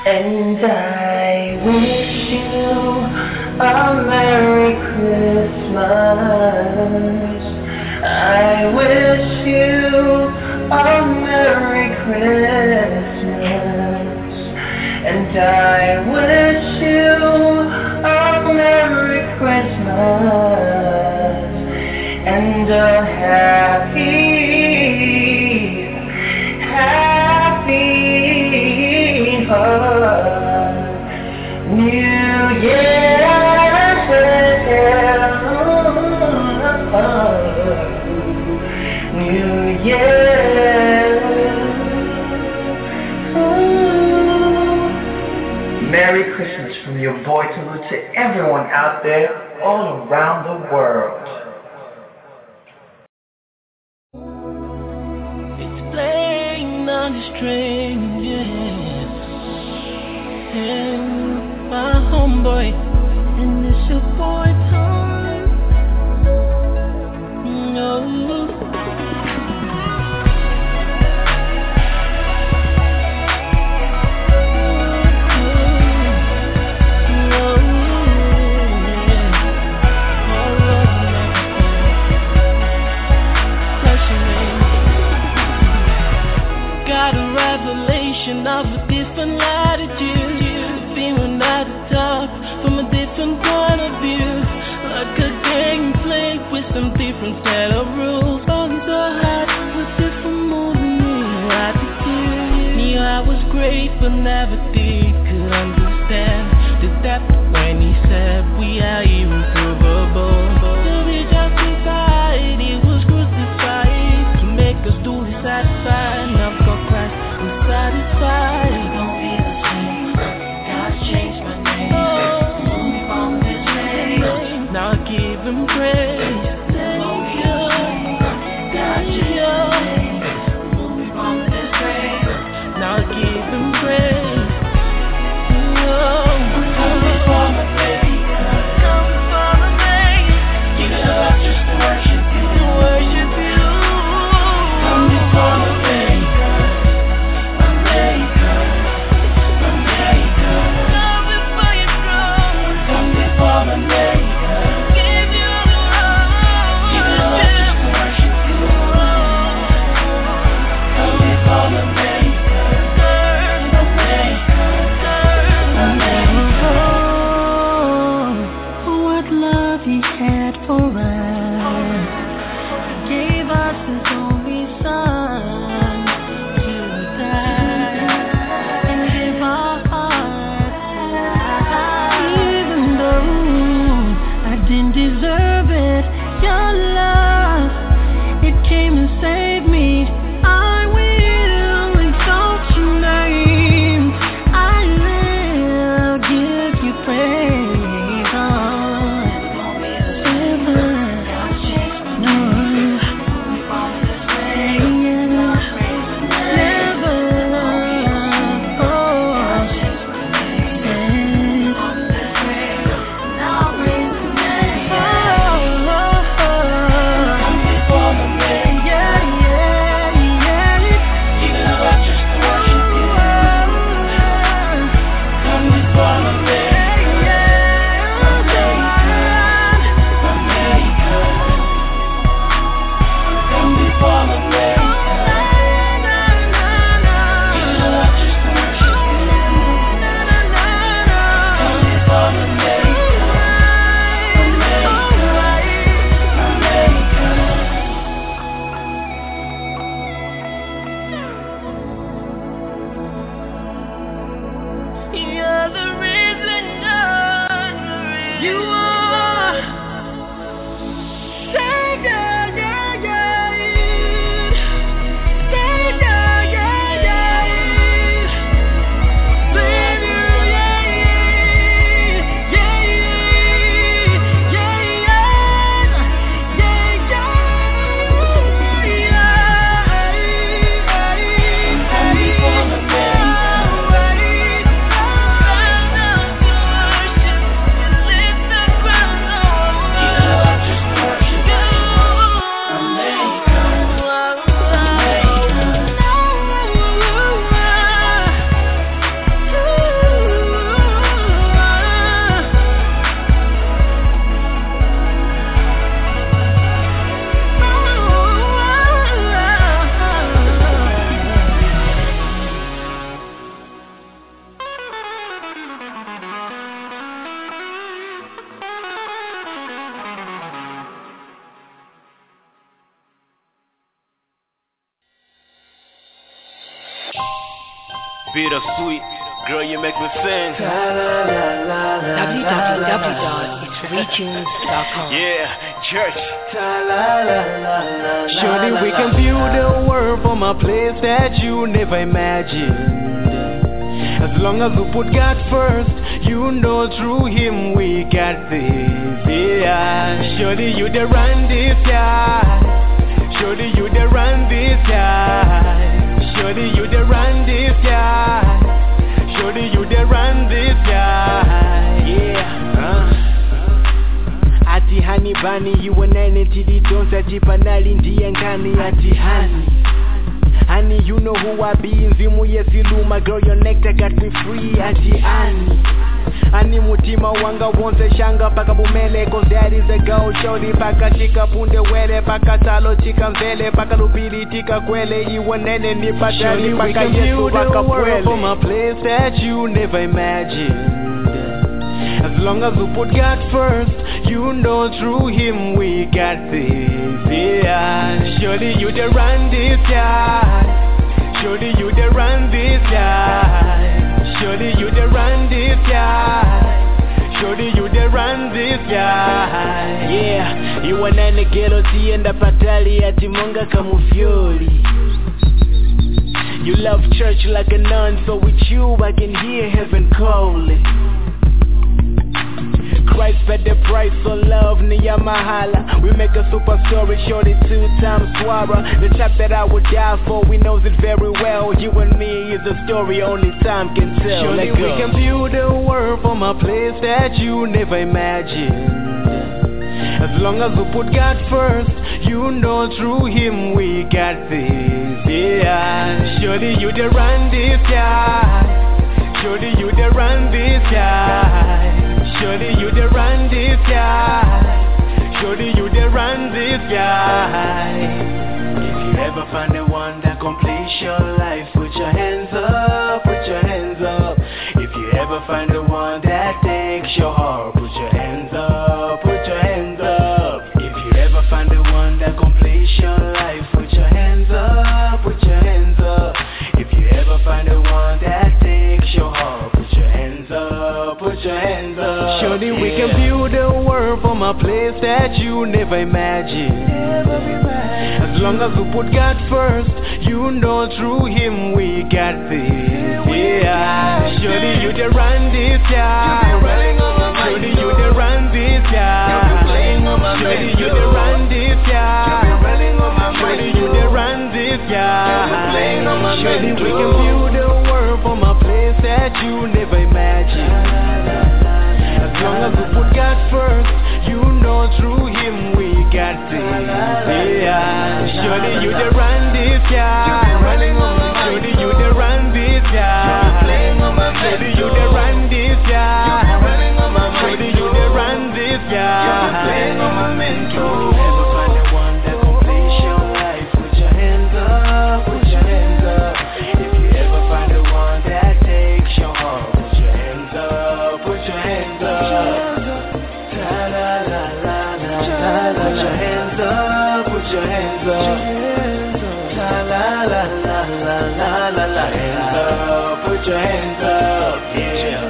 And I wish you a Merry Christmas. I wish you a Merry Christmas. And I wish you a Merry Christmas and a happy, happy New Year. New Year. Merry Christmas from your boy Tulu to everyone out there all around the world. It's playing on the string, yeah. And my homeboy, and it's your boy time. No. Of a different latitude, feeling at the top from a different point of view, like a game played with some different set of rules. On the heart with different moves and new attitude. Knew I was great, but never did could understand the depth when he said we are irreproachable. To be justified, he was crucified to make us do his satisfied. Now for Christ we're satisfied. Don't be the same. God's changed my name. Oh. Move on this way. Now I give him praise. Don't be the same. God's changed my name. Move on this way. Now I give him praise. Oh. Come before my Maker. Come before my Maker. Give it up just to worship you. To worship you. Come before my Maker. bittersweet. Girl, you make me sing. w w w dot its free tunes dot com. Yeah, church. Surely we can view the world from a place that you never imagined. As long as we put God first, you know through Him we got this. Yeah, surely you the run this guy. Surely you the run this guy. Surely you the run this guy. Surely you the run this guy. Yeah. Uh. Ati hani bani you wanene tidi donsa jipanali ndiye ngani ati hani. Honey, you know who I be. Nzimu yesiluma, girl, your nectar got me free. Ati Annie, Annie mutima wanga wonse shanga paka bumele. Cause that is the girl, shorty paka chika punde wele. Paka salo chika mvele, paka lupili tika kwele. Iwa nene ni patali paka yesu paka pwele. From a place that you never imagined. As long as we put God first, you know through Him we got this. Yeah, surely you the run this guy. Surely you the run this guy. Surely you the run this guy. Surely you the run this guy. Yeah, you wanna negero tienda patali ati monga kamufiori. You love church like a nun, so with you I can hear heaven calling. Christ paid the price on love, Niya Mahala. We make a super story, shorty two times Swara. The chap that I would die for, we knows it very well. You and me is a story only time can tell. Surely we can view the world from a place that you never imagined. As long as we put God first, you know through Him we got this. Yeah, surely you the run this guy. Surely you the run this guy. Surely you the run this guy. Surely you the run this guy. If you ever find the one that completes your life, put your hands up, put your hands up. If you ever find the one that takes your heart, put your hands up, put your hands up. If you ever find the one that completes your life, put your hands up, put your hands up. If you ever find the one that takes your heart, put your hands up, put your hands up. Surely yeah. We can view the world from a place that you never imagined. As long as we put God first, you know through Him we got this. Yeah, surely you the run this guy. Surely you the run this guy. Surely you the run this guy. Surely you the run this guy. Surely we can view the world from a place that you never imagined. As long as we put God first, you know through Him we got this. Yeah, surely you the run this guy. Surely you the run this guy. Surely you the run this guy. Surely you the run this guy. If you ever find the one that completes your life, put your hands up, put your hands up. If you ever find the one that takes your heart, put your hands up, put your hands up. Put your hands up, put your hands up. La la la la la la la la. Hands up, put your hands up, yeah.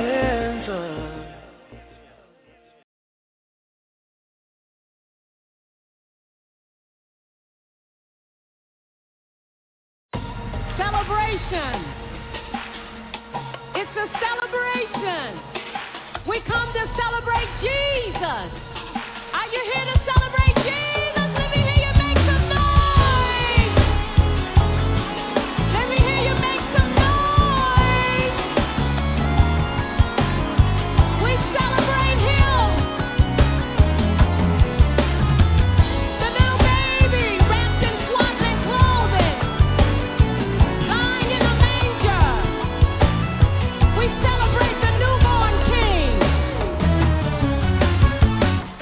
Celebration. It's a celebration. We come to celebrate Jesus. Are you here to celebrate Jesus? Let me hear you make some noise. Let me hear you make some noise. We celebrate Him. The little baby wrapped in swaddling clothing, lying in a manger. We celebrate the newborn King.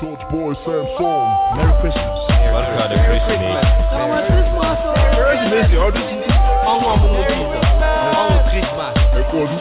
Church boy, same song. Merry Christmas. What's called the Christmas? Christmas, you already see this. On one more Jesus. On Christmas. Record.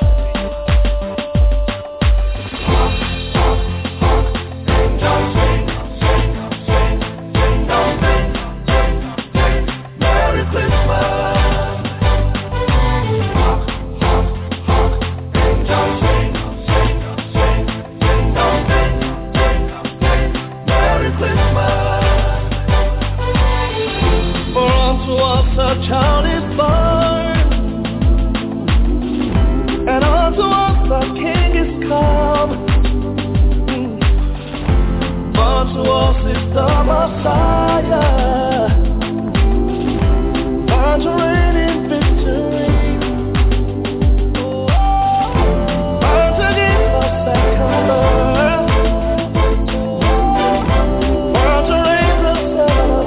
Child is born, and unto us a King is come. Born to us is the Messiah, born to reign in victory, born to give us second birth, born to raise us son of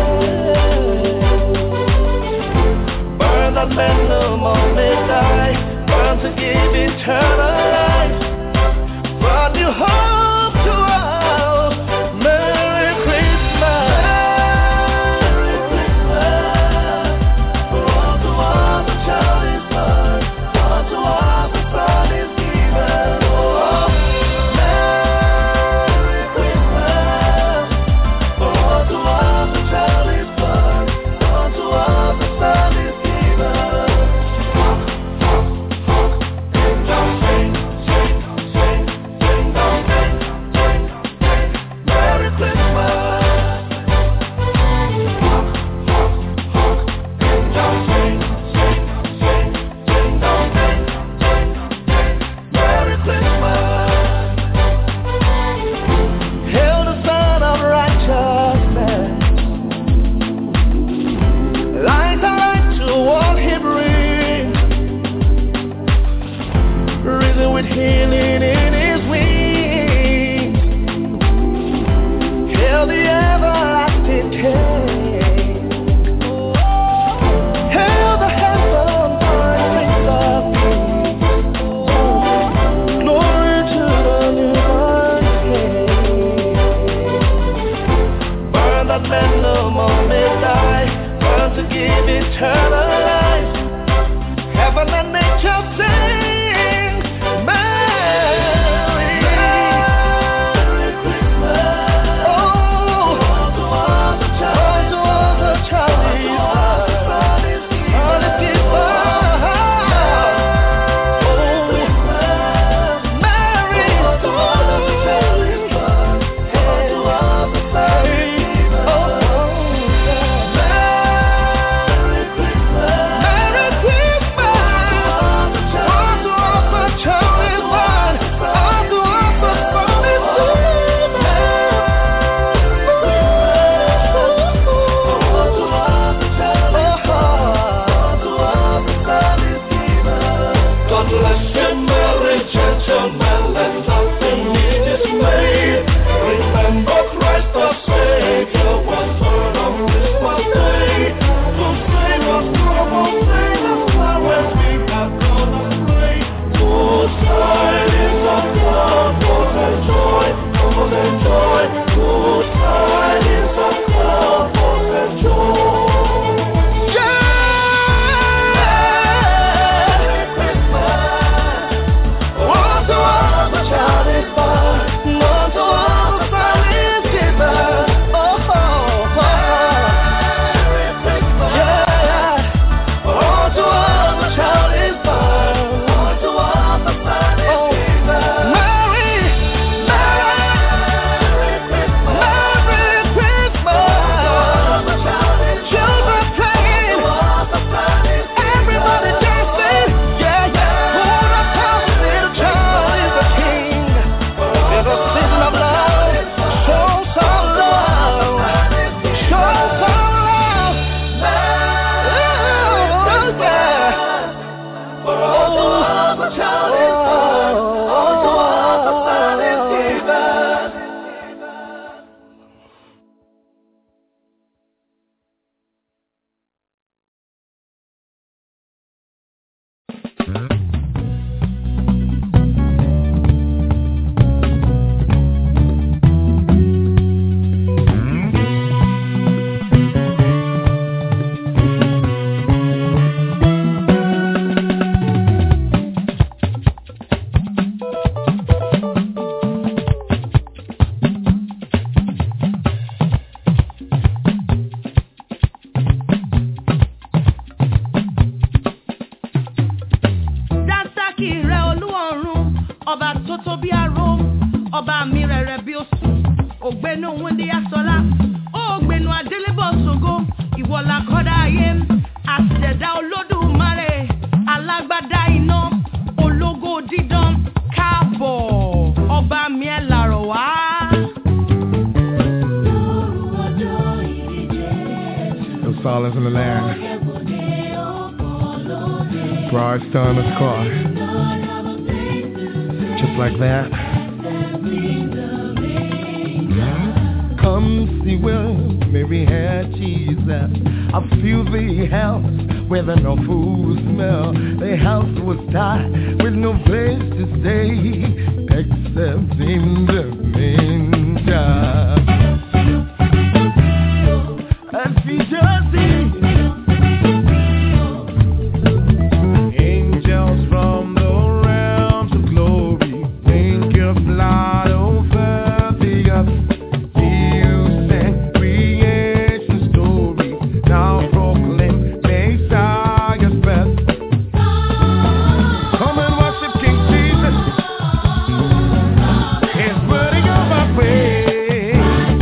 man. That man no more may die, born to give eternal life, brought new hope to us. Merry Christmas, Merry Christmas. For unto us a child is born, unto us a son is given. Oh, Merry Christmas. For unto us a child is born, unto us a son is given. ọba mi rẹ̀rẹ̀ bí ó sùn ògbénu wúndí asọ́lá ògbénu adélébọ̀ ṣògo ìwọ la kọ́dá ayé àṣẹ̀dá olódùmarè alágbádá iná ológo dídán káàbọ̀ ọba mi ẹ̀ làrọ̀ wá. No silence in the land. Bride still in the car. Just like that. Come see where Mary had Jesus. I feel the house with no food smell. The house was tight with no place to stay except in the manger. As she just did. Angels from the realms of glory, angels fly over the earth. You sing creation story, now proclaim Messiah's birth. Come and worship King Jesus. He's worthy of our praise.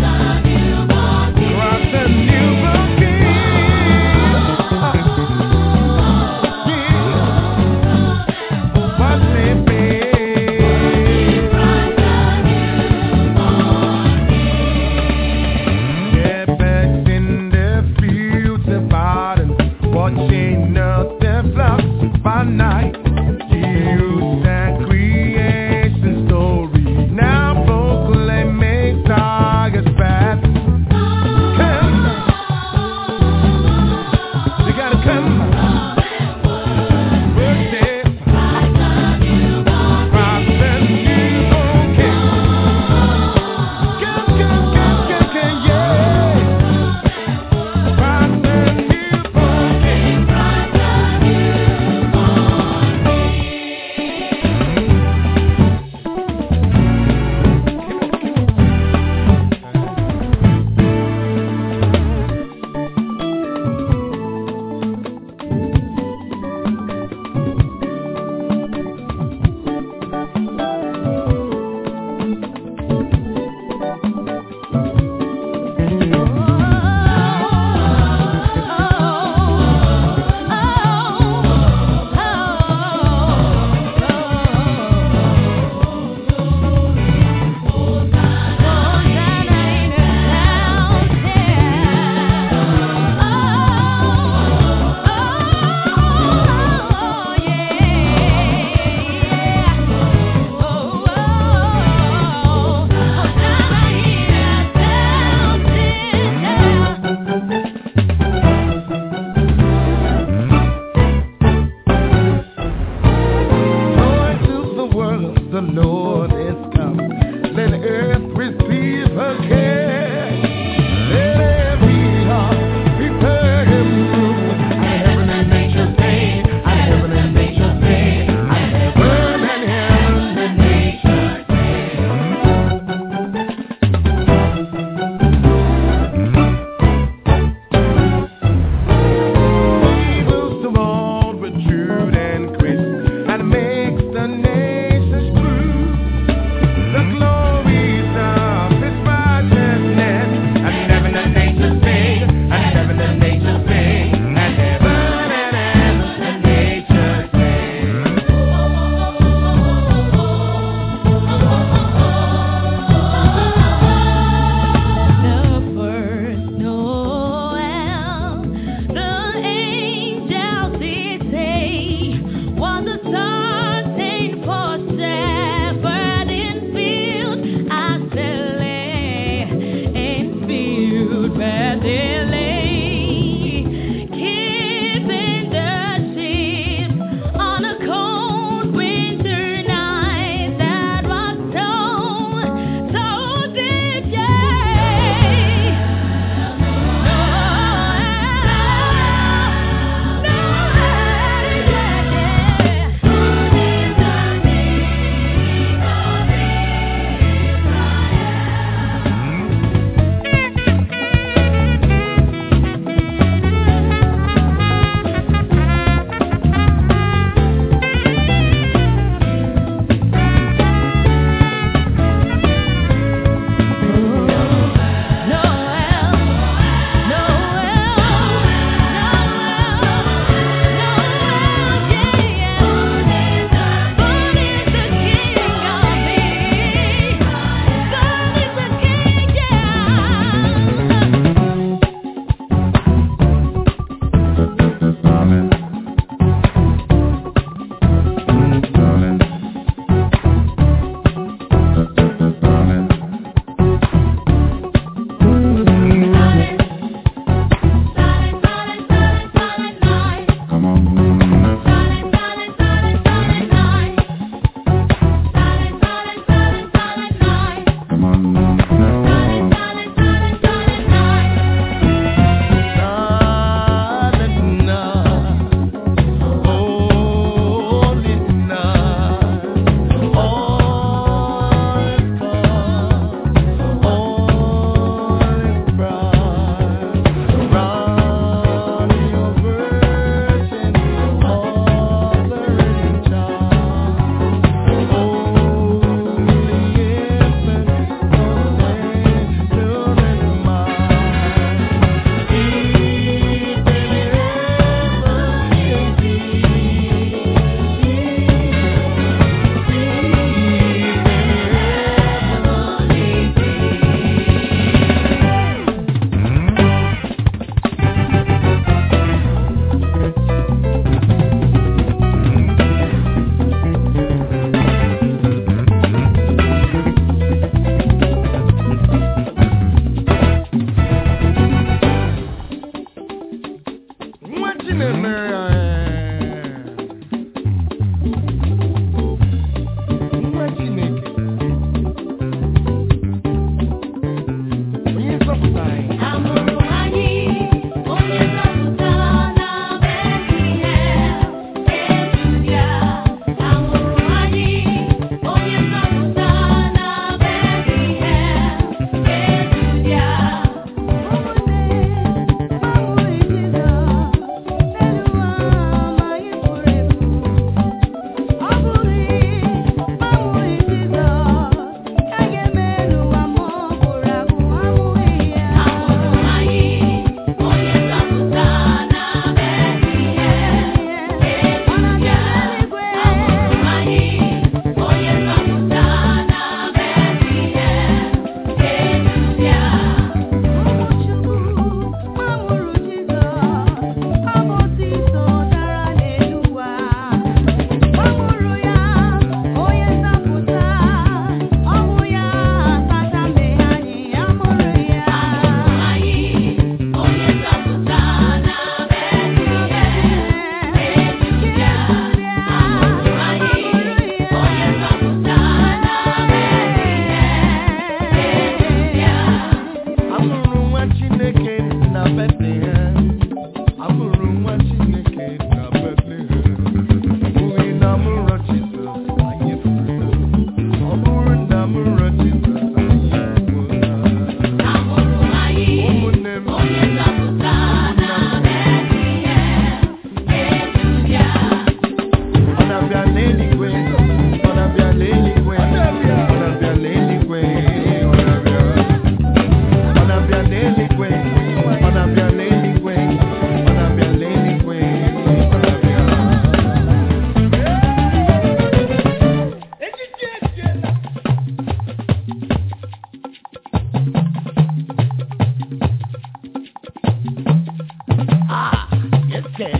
Okay.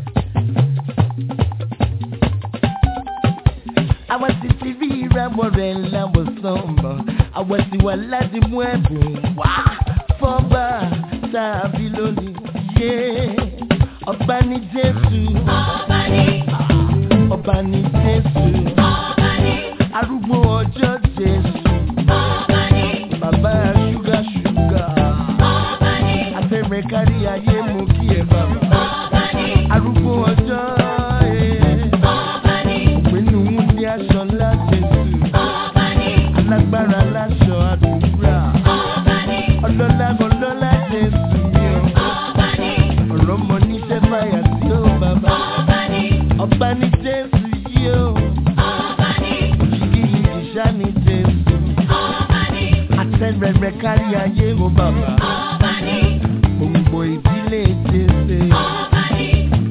Awasitirira morela wasomba. Awasiwala di mwebu. Wa foba Sabiloni. Yeah. Obani Jesu. Obani. Obani Jesu. Obani. Arugbo ọjọ́ Jesu. Obani. Baba sugar sugar. Obani. Afẹ́rẹ́ kárí ayé mú kí ẹ bàbá. Obani. Arugbo ọjọ́ ẹ̀. Obani. Òpinnu ní aṣọ ńlá Jesu. Obani. Alágbára láṣọ àdúrà. Obani. Ọlọ́lá ọlọ́lá Jesu mi o. Obani. Ọ̀rọ̀mọ níṣẹ́ fàyà sí ó bàbá. Obani. Ọba ní Jesu yìí o. Obani. Òjìgì ìṣá ní Jesu. Obani. Àtẹ̀rẹ̀rẹ̀ kárí ayé o bàbá. Obani. Gbòǹgbò ìdílé Jesu. Obani.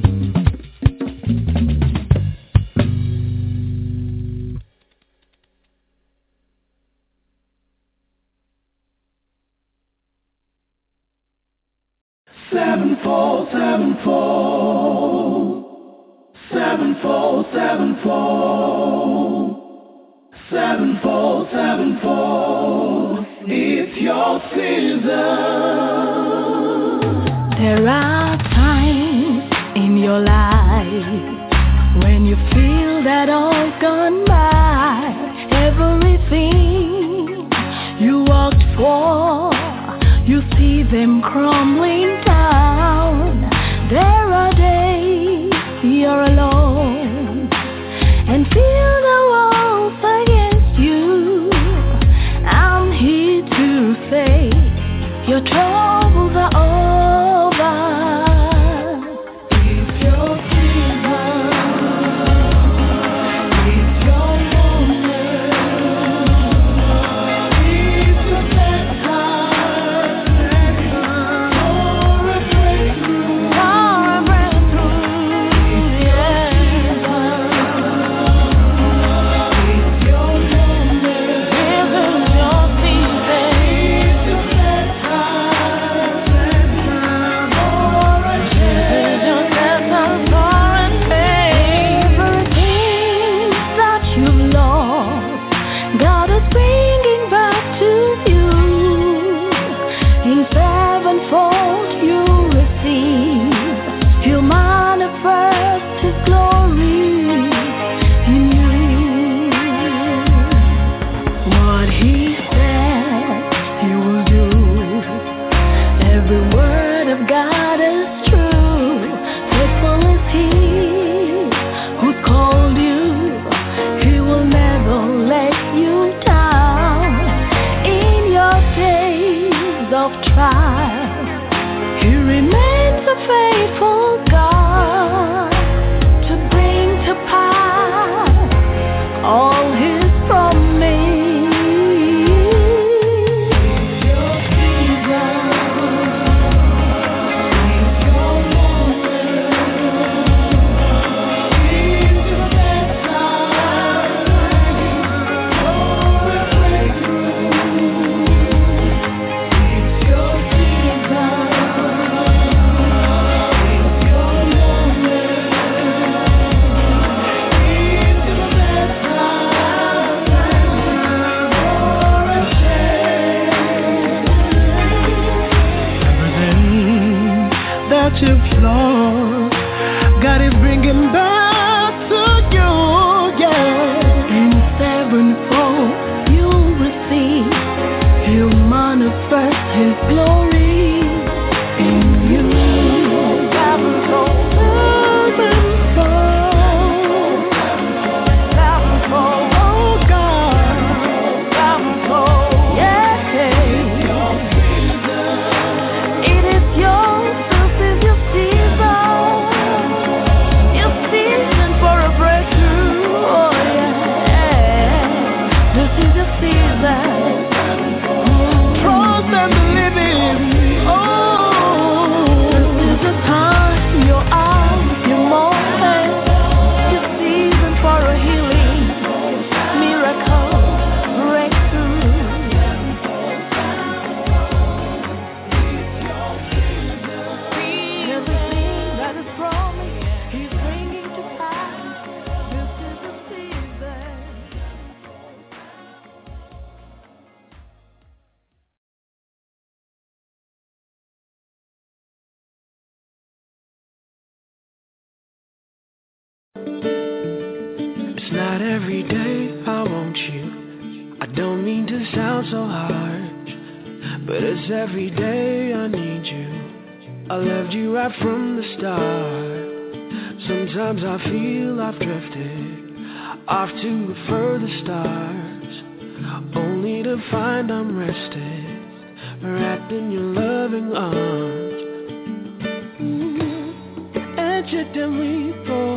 Seven four seven four, seven four seven four, seven four seven four. It's your season. There are times in your life when you feel that all's gone by. Everything you worked for, you see them crumbling down. There are days you're alone and feel the walls against you. I'm here to say your troubles are over. It's your season. It's your moment. It's your bedtime. For a breakthrough. For a breakthrough. Yeah. It's your moment. This is your season. It's your bedtime. For a change. This is your bedtime for a change. Everything that you've lost, God is bringing back to you. In sevenfold you receive. He'll manifest His glory in you. What He said He will do. Every word of God is true. Faithful is He who called you. He will never let you down. In your days of trial, He remains a faithful God to bring to pass all His promise. It's your season. It's your moment. It's your bedtime. For a breakthrough. It's your season. It's your moment. It's your bedtime. For a change. Everything that you've lost, God is bringing back to you, yeah. In sevenfold you'll receive. He'll manifest His glory in you. Sevenfold, sevenfold, sevenfold, oh God, sevenfold, yeah. It is yours, this is your season. Your season. It's not every day I want you. I don't mean to sound so harsh, but it's every day I need you. I loved you right from the start. Sometimes I feel I've drifted off to the further stars, only to find I'm rested, wrapped in your loving arms. Et te wipo,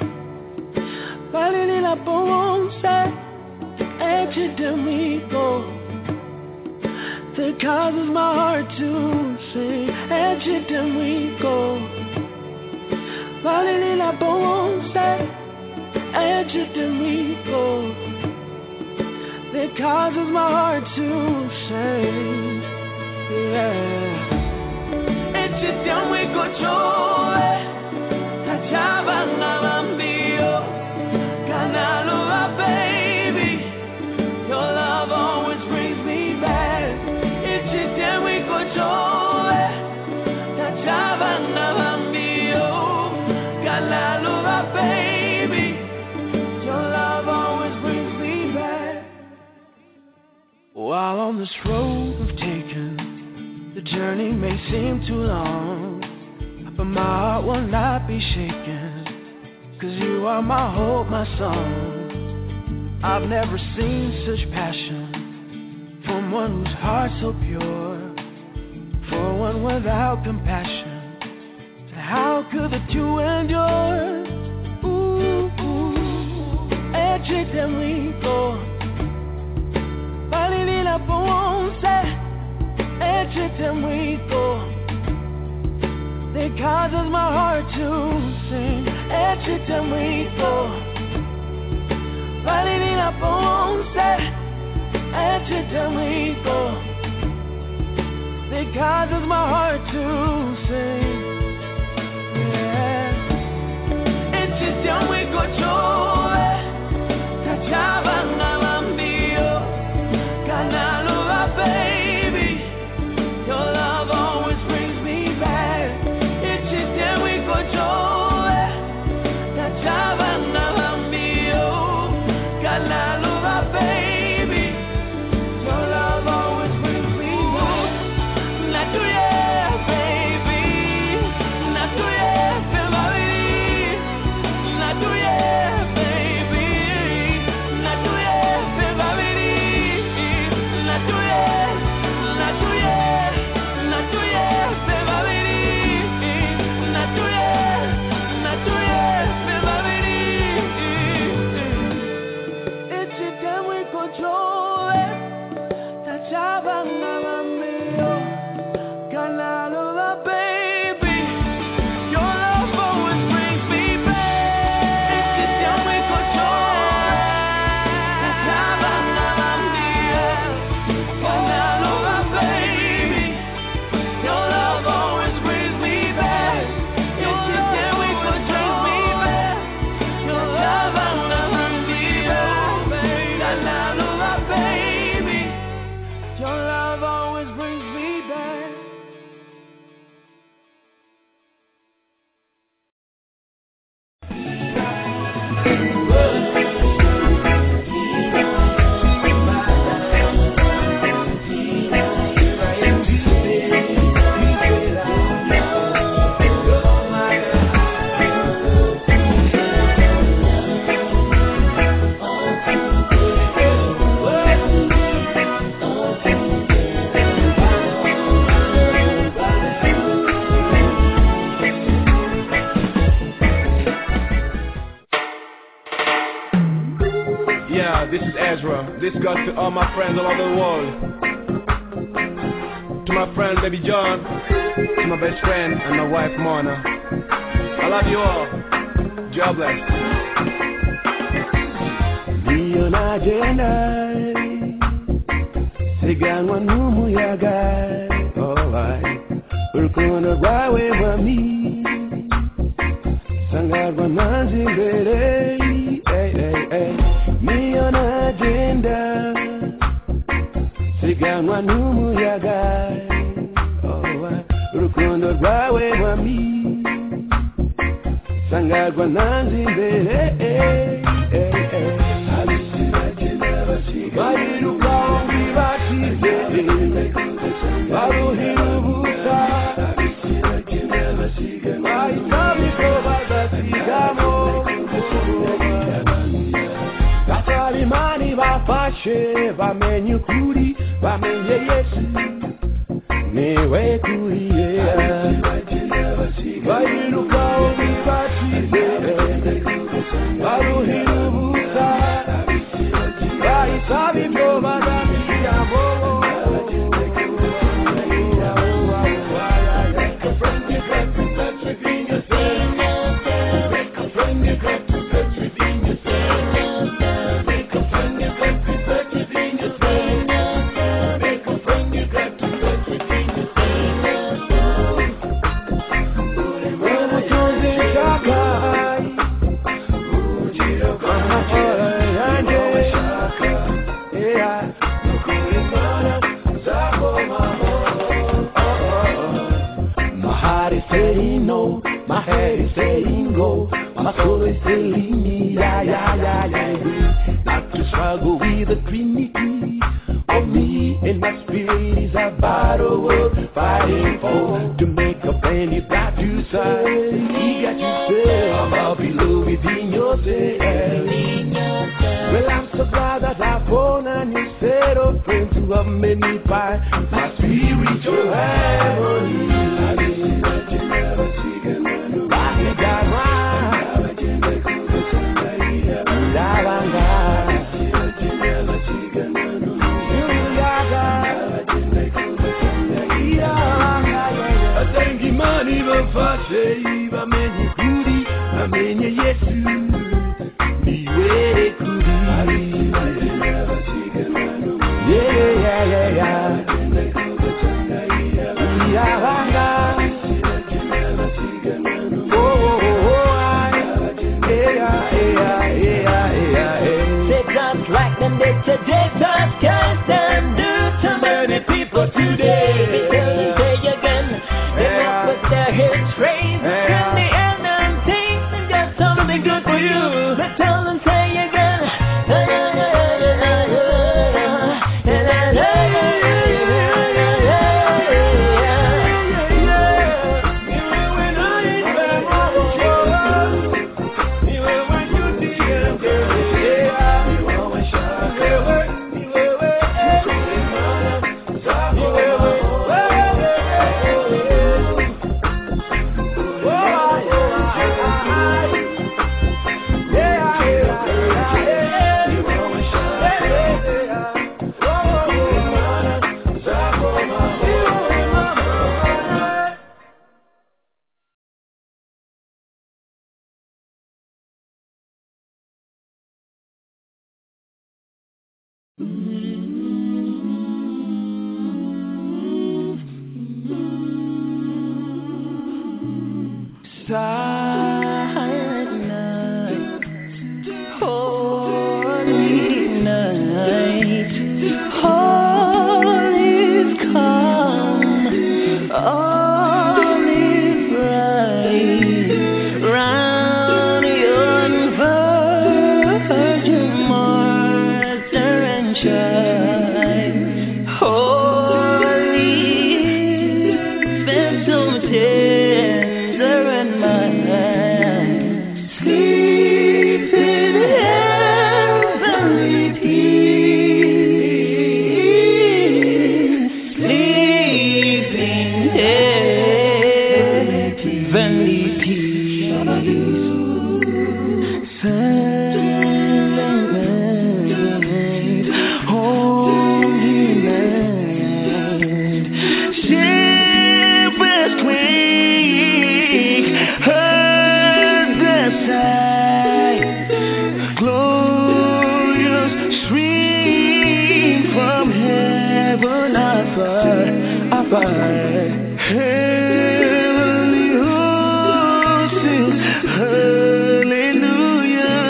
palini la ponce. Et te wipo, that causes my heart to sing. Et te wipo, palini la ponce. Et te wipo, that causes my heart to sing. Yeah. Et te wipo joy. Chavana Bambio, Canalua, baby. Your love always brings me back. It's a day we go joy. Chavana Bambio, Canalua, baby. Your love always brings me back. While on this road we've taken, the journey may seem too long, but my heart will not be shaken, 'cause you are my hope, my song. I've never seen such passion from one whose heart so pure, for one without compassion. So how could the two endure? Ooh, ooh. Eche te wipo, palini la ponce. Eche te wipo, it causes my heart to sing. Eche te wipo, palini la ponce. Eche te wipo, it causes my heart to sing. Yeah. Eche te wipo joy, Cachavana Bambio, Canalua, baby. Your love always brings me back. Baby, your love always brings me back. Natuye, baby, natuye, baby, natuye, baby, natuye, baby, natuye, natuye, natuye, baby, natuye, natuye, baby. This is Ezra. This goes to all my friends all over the world. To my friend Baby John, to my best friend and my wife Mona. I love you all. God bless. Niona jenai, sigan wanumu yagai. Oh I, ulkona rawe wami, sangar wanazi bere. Hey hey hey. Me on agenda, sigan wanumu yagai. Oh, rukundo rawe wami, sangagwa nanzimbe bairuka ongibatize baruhirubuka baisabiko badasigamo batalimani bafashe bamenye ukuri bamenye Yesu niwe kuriye bairuka ongibatize baruhirubuka baisabiko badasigamo my head is saying go, my soul is telling me, yeah, yeah, yeah, yeah, not to struggle with the Trinity. Of me and my spirit is a battle worth fighting for. To make a plan, you got to say, you got to say, I'm out below within yourself. Well, I'm so glad that I found a new set of friends who have made me find my spiritual harmony. Bamenye kuri, bamenye Yesu, niwe kuri. Yeah, yeah, yeah, yeah. Iyabanga. Oh, oh, oh, yeah, yeah, yeah, yeah. They just like them, they today just can't stand do to many people today. They say, say again, they walk with their heads raised. Good for you. Let's tell them, say again. Silent night, holy night, all is calm, all is bright, round yon virgin mother and child, holy phantom tender and mild, sleep in heavenly peace, sleep in heavenly peace, silent night, holy night, shepherds quake, heard the sigh, glorious stream from heaven afar, afar, heavenly hosts, hallelujah,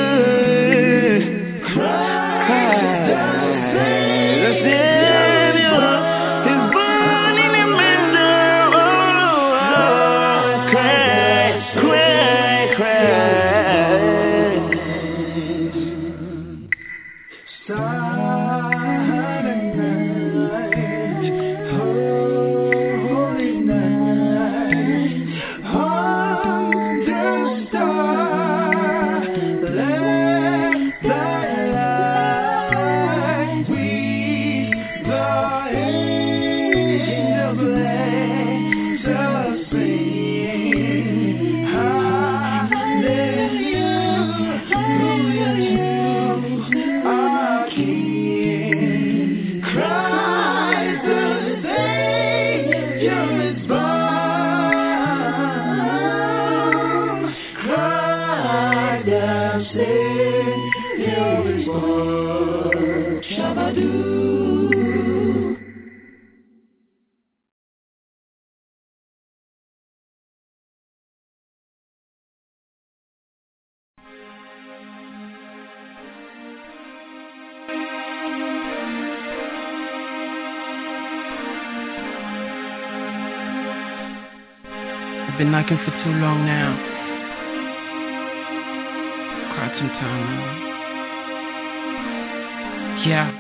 Christ the Savior is born in the middle of Christ, Christ, Christ. I do. Been knocking for too long now. Cried some time now. Yeah.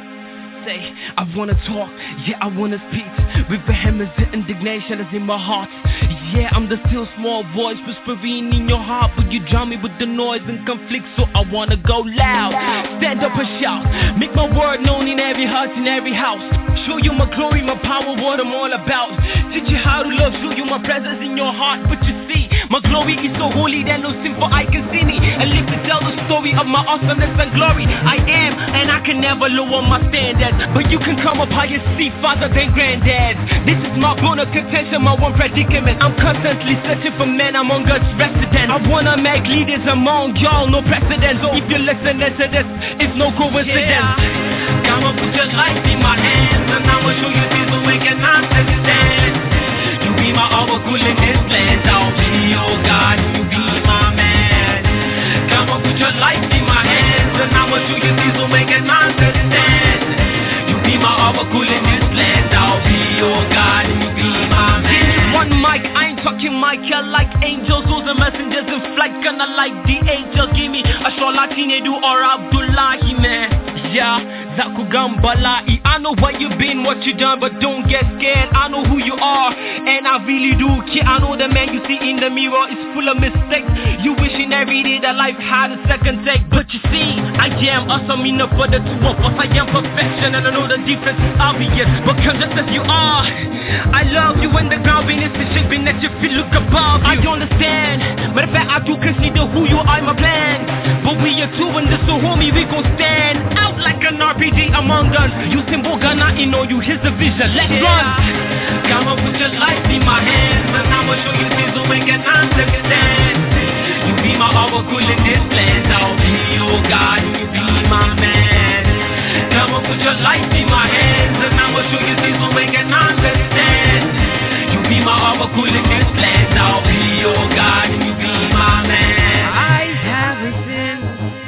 Say, I wanna talk, yeah, I wanna speak. With vehemence and indignation is in my heart. Yeah, I'm the still small voice whispering in your heart, but you drown me with the noise and conflict, so I wanna go loud. Stand up and shout, make my word known in every heart, in every house. Show you my glory, my power, what I'm all about. Teach you how to love, show you my presence in your heart. But you see, my glory is so holy that no sinful eye can see me. And live to tell the story of my awesomeness and glory. I am, and I can never lower my standards. But you can come up higher, see father than granddad. This is my bone of contention, my one predicament. I'm constantly searching for men among us residents. I wanna make leaders among y'all, no precedence. So if you listen to this, it's no coincidence. Yeah. Come on, put your life in my hands, and I'ma show you this way can understand. You be my oracle in this land, I'll be your God, you be my man. Come on, put your life in my hands, and I'ma show you this way can understand. You be my oracle in this land, I'll be your God, you be my man. Give me one mic, I ain't talking mic, I like angels, those are messengers in flight, gonna like the angels. Give me a Sholatine do or Abdullahi, man. Yeah, Zakugambala'i. I know what you've been, what you done, but don't get scared. I know who you are, and I really do care. I know the man you see in the mirror is full of mistakes. You wishing every day that life had a second take. But you see, I am awesome enough for the two of us. I am perfection, and I know the difference is obvious. But come just as you are, I love you when the ground beneath is shaking that you feel look above you. I understand, but if I do consider who you are, my plan. But we are two and this so homie, we gon' stand out like an R P G among us. You symbol Ghana, you know you, here's the vision, let's yeah. run. Come on, put your life in my hands, and I'ma show you things so we can understand. You be my oracle in this land, I'll be your God, you be my man. Come on, put your life in my hands, and I'ma show you things so we can understand. You be my oracle in this land, I'll be your God, you be my man. Eyes haven't seen,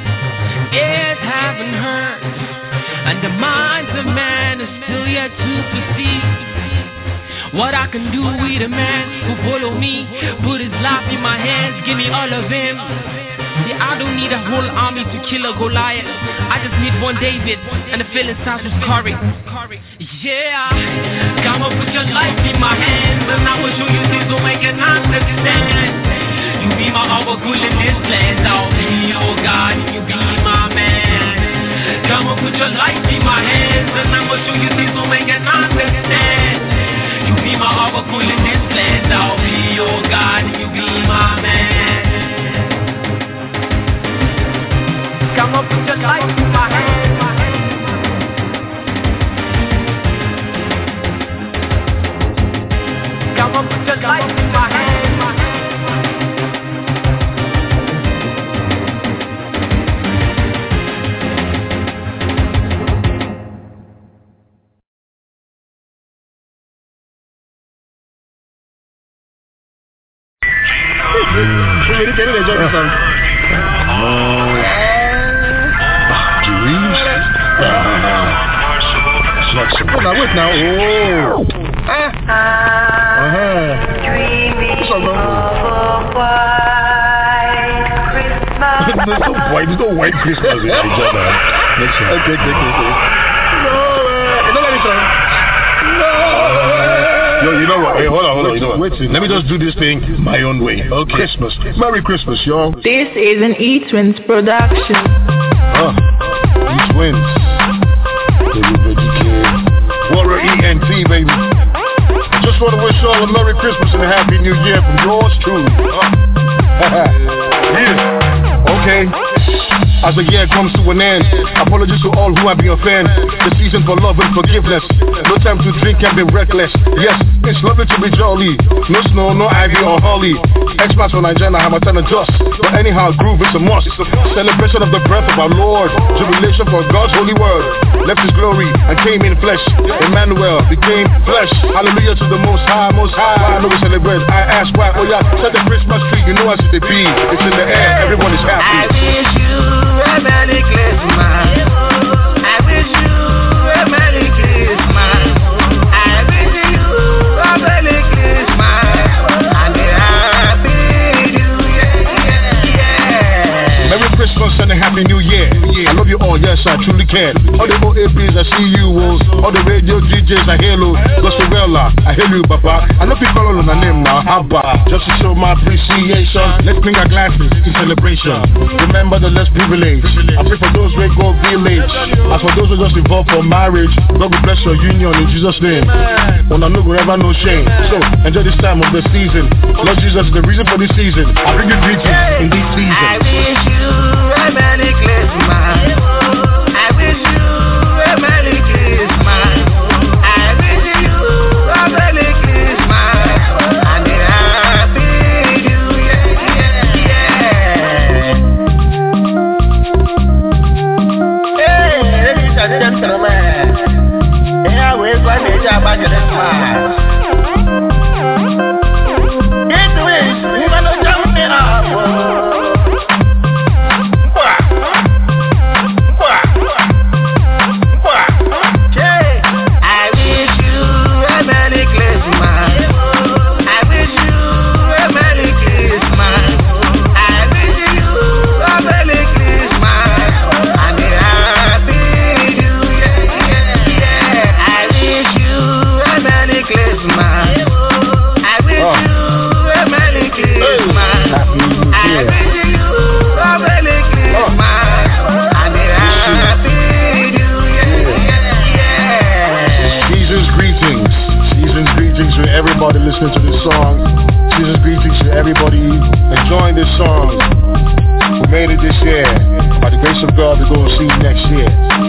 ears haven't heard, and the minds of man is still yet to perceive what I can do with a man who follow me. Put his life in my hands, give me all of him. See, I don't need a whole army to kill a Goliath. I just need one David, and the feeling starts with courage. Yeah, come on, put your life in my hands, and I will show you things so I can understand. You be my oracle in this land, I'll be your God, you be my man. Come on, put your life in my hands, and I'ma show you things so we can understand. You be my oracle in this land, I'll be your God, you be my man. Come on, put your life in my hands. Come on, put your life in my hands. Wait now. Oh. Ah. Uh-huh. What's up, bro? There's no white, there's no white Christmas in Arizona. Next time. Okay, okay, okay. No, uh, no, no. Yo, you know what? Hey, hold on, hold on. You know what? Wait, let me just do this thing my own way. Okay. Christmas. Merry Christmas, y'all. This is an E-Twins production. Huh. E-Twins. Warrior E N T, baby. I just want to wish y'all a Merry Christmas and a Happy New Year from yours truly. Uh. Yeah. Okay. as the year comes to an end. Apologies to all who have been offended. The season for love and forgiveness. No time to drink and be reckless. Yes, it's lovely to be jolly. No snow, no ivy or holly. X-Mass for Nigeria, Hamatan and dust. But anyhow, groove is a must. Celebration of the breath of our Lord. Jubilation for God's holy word. Left his glory and came in flesh. Emmanuel became flesh. Hallelujah to the most high, most high. I know we celebrate. I ask why. Oh yeah, set the Christmas tree. You know as it be. It's in the air. Everyone is happy. I wish you a Merry Christmas. I wish you a Merry Christmas. I wish you a Merry Christmas and a Happy New Year. Yeah. Merry Christmas and a Happy New Year. I love you all, yes, I truly can. All the O A Ps, I see you, Wolves. All the radio D Js, I hail you. Gospelella, I hail you, Papa. I know people call on the name now, Abba. Just to show my appreciation, let's bring our glasses in celebration. Remember the less privileged. I pray for those who go village. As for those who just involved for marriage, God will bless your union in Jesus' name. When I know we'll never no shame. So, enjoy this time of the season. Lord Jesus is the reason for this season. I bring you greetings in this season. I wish you a Merry Christmas. I wish you a Merry Christmas. I wish you a Merry Christmas and a Happy New Year. Yeah. Hey, ladies and gentlemen, here we go, Major Bajel. This wish, we're gonna jump it up. Everybody listening to this song, season's greetings to everybody enjoying this song. We made it this year. By the grace of God, we're going to see you next year.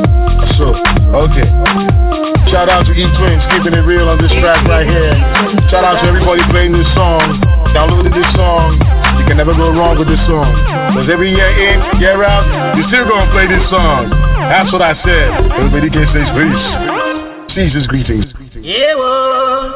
So, okay. Shout out to E-Twins, keeping it real on this track right here. Shout out to everybody playing this song, downloading this song. You can never go wrong with this song. Because every year in, year out, you're still going to play this song. That's what I said. Everybody can say peace. Season's greetings. Yeah, well.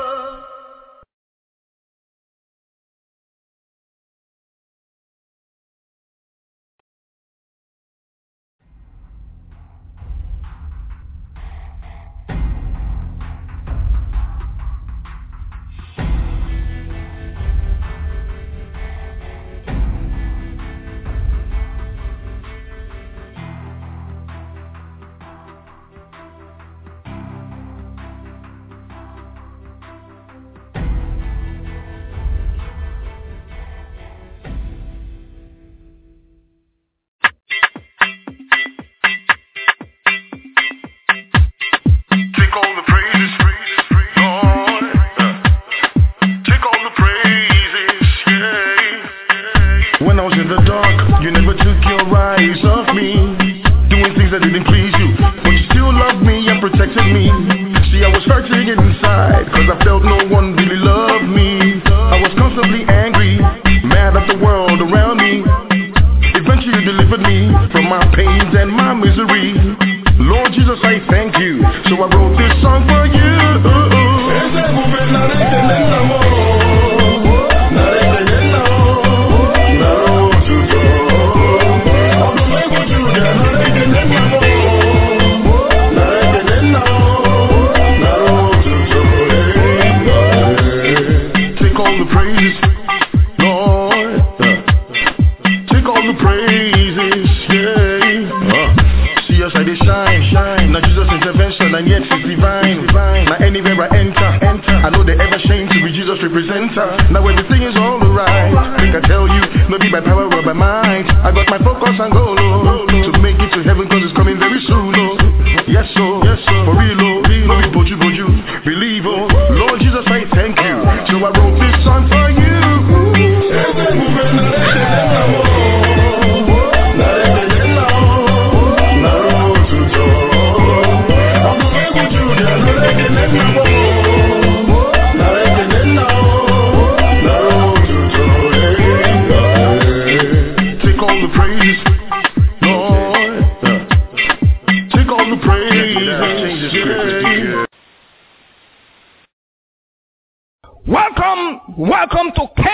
Moving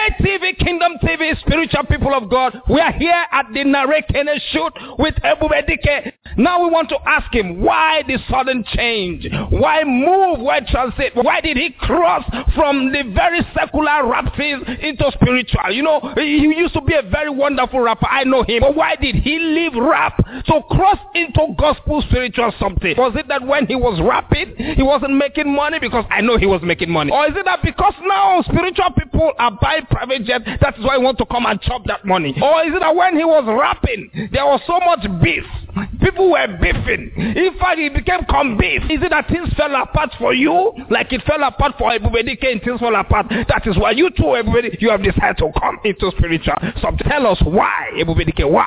T V, Kingdom T V, spiritual people of God. We are here at the Narekene shoot with Ebubedike. Now we want to ask him, why the sudden change? Why move? Why transit? Why did he cross from the very secular rap field into spiritual? You know, he used to be a very wonderful rapper. I know him. But why did he leave rap to cross into gospel spiritual something? Was it that when he was rapping, he wasn't making money? Because I know he was making money. Or is it that because now spiritual people are buying private jet, that's why he want to come and chop that money? Or is it that when he was rapping, there was so much beef? People were beefing. In fact, he became conbeef. Is it that things fell apart for you? Like it fell apart for Ebubedike and things fell apart. That is why you too, Ebubedike, you have decided to come into spiritual. So tell us why, Ebubedike, why?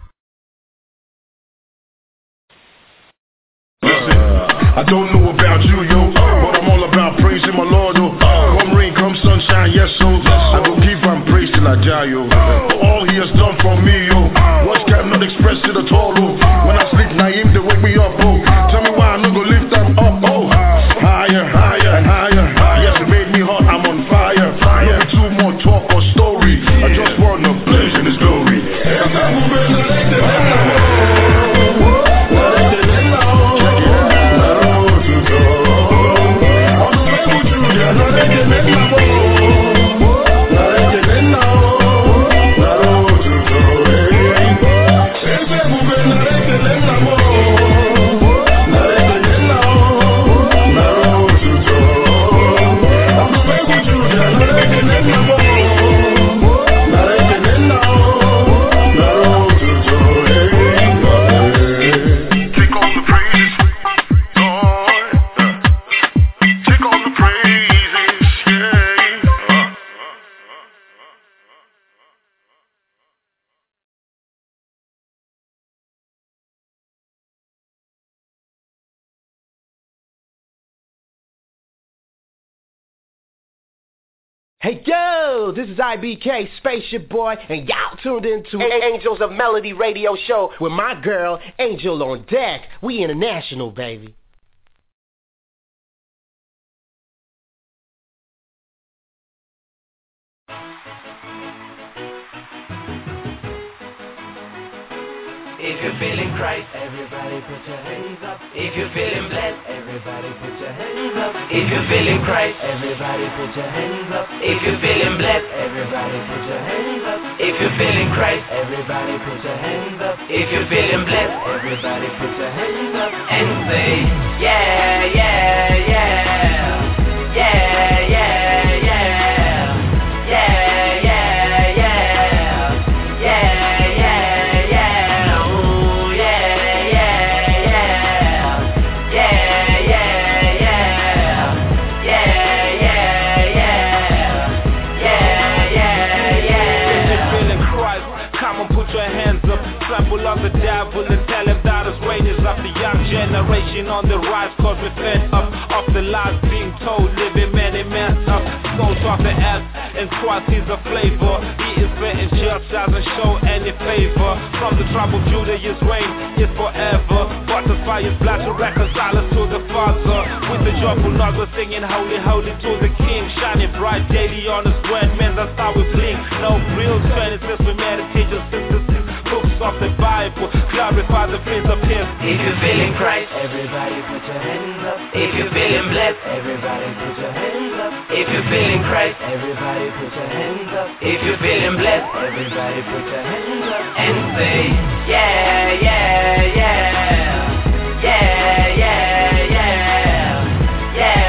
I don't know about you, yo, but I'm all about praising my Lord, yo. Come rain, come sunshine, yes, so I will keep on praising till I die, yo. For all he has done for me, yo. Words cannot express it at all, oh. When I sleep, Naim, they wake me up, oh. Tell me why I'm not gonna lift them up, oh. Higher, higher, and higher. Yes, it made me hot, I'm on fire. Looking too more talk or story. I just wanna blaze in his glory. Hey yo, this is I B K, Spaceship Boy, and y'all tuned into Angels of Melody radio show with my girl, Angel on deck. We international, baby. If you're feeling Christ, everybody put your hands up. If you're feeling blessed, everybody put your hands up. If you're feeling Christ, everybody put your hands up. If you're feeling blessed, everybody put your hands up. If you're feeling Christ, everybody put your hands up. If you're feeling blessed, everybody put your hands up and say, yeah, yeah, yeah, yeah, yeah, yeah, yeah. On the devil and tell him that his wages of the young generation on the rise, cause we fed up of the lies being told, living many men up, souls off the earth, and Christ is a flavor. He is written just doesn't show any favor. From the tribe of Judah his reign is forever, but the fire's blood to reconcile us to the Father. With the joyful noise we're singing holy, holy to the King, shining bright daily on his word, man, that's how we blink. No real twenty-six, we meditate just sixty-six books of the Bible, glorify the Prince of Peace. If you're feeling Christ, everybody put your hands up. If you're feeling blessed, everybody put your hands up. If you're feeling Christ, everybody put your hands up. If you're feeling blessed, everybody put your hands up and say, yeah, yeah, yeah, yeah, yeah, yeah, yeah, yeah.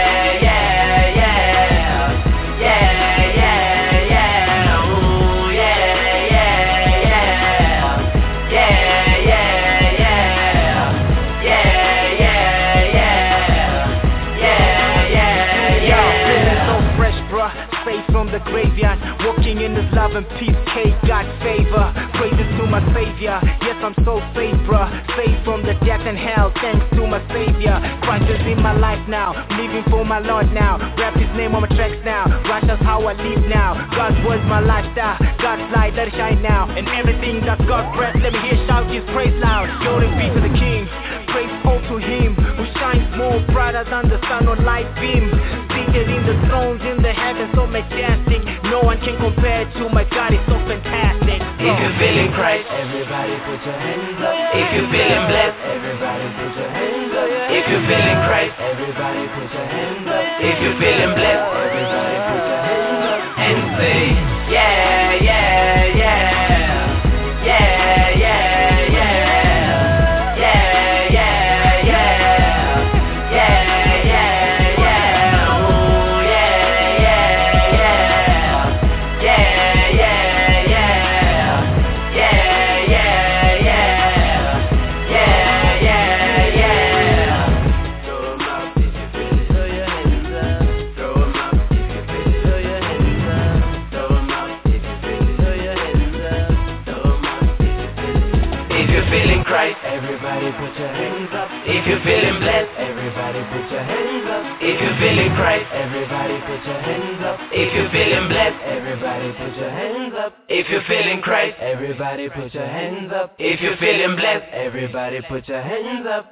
The graveyard, walking in his love and peace, K, God favor, praises to my savior, yes I'm so saved bruh, saved from the death and hell, thanks to my savior, Christ is in my life now, living for my Lord now, rap his name on my tracks now, right that's how I live now, God's word's my lifestyle, God's light let it shine now, and everything that's God's breath, let me hear shout his praise loud, glory be to the King, praise all to him, who shines more brighter than the sun or light beam, seated in the thrones in the heavens so majestic, no no one can compare to my God, it's so fantastic. If you feel in Christ, everybody put your hands up. If you feeling blessed, everybody put your hands up. If you feel in Christ, everybody put your hands up. If you feeling blessed, everybody put your hands up and say, yeah, yeah, yeah, yeah, yeah, yeah, yeah, yeah, yeah, yeah, yeah, yeah, oh yeah, yeah, yeah, yeah, yeah, yeah, yeah, yeah, yeah, yeah, yeah, yeah. Throw 'em up if you feel it. Throw your hands up. Throw 'em up if you feel it. Throw your hands up. Throw 'em up if you feel it. Throw your hands up. Throw 'em up if you feel it. If you're feeling Christ, everybody put your hands up. If you're feeling blessed, everybody put your hands up. If you're feeling Christ, everybody put your hands up. If you're feeling blessed, everybody put your hands up. If you're feeling Christ, everybody put your hands up. If you're feeling blessed, everybody put your hands up.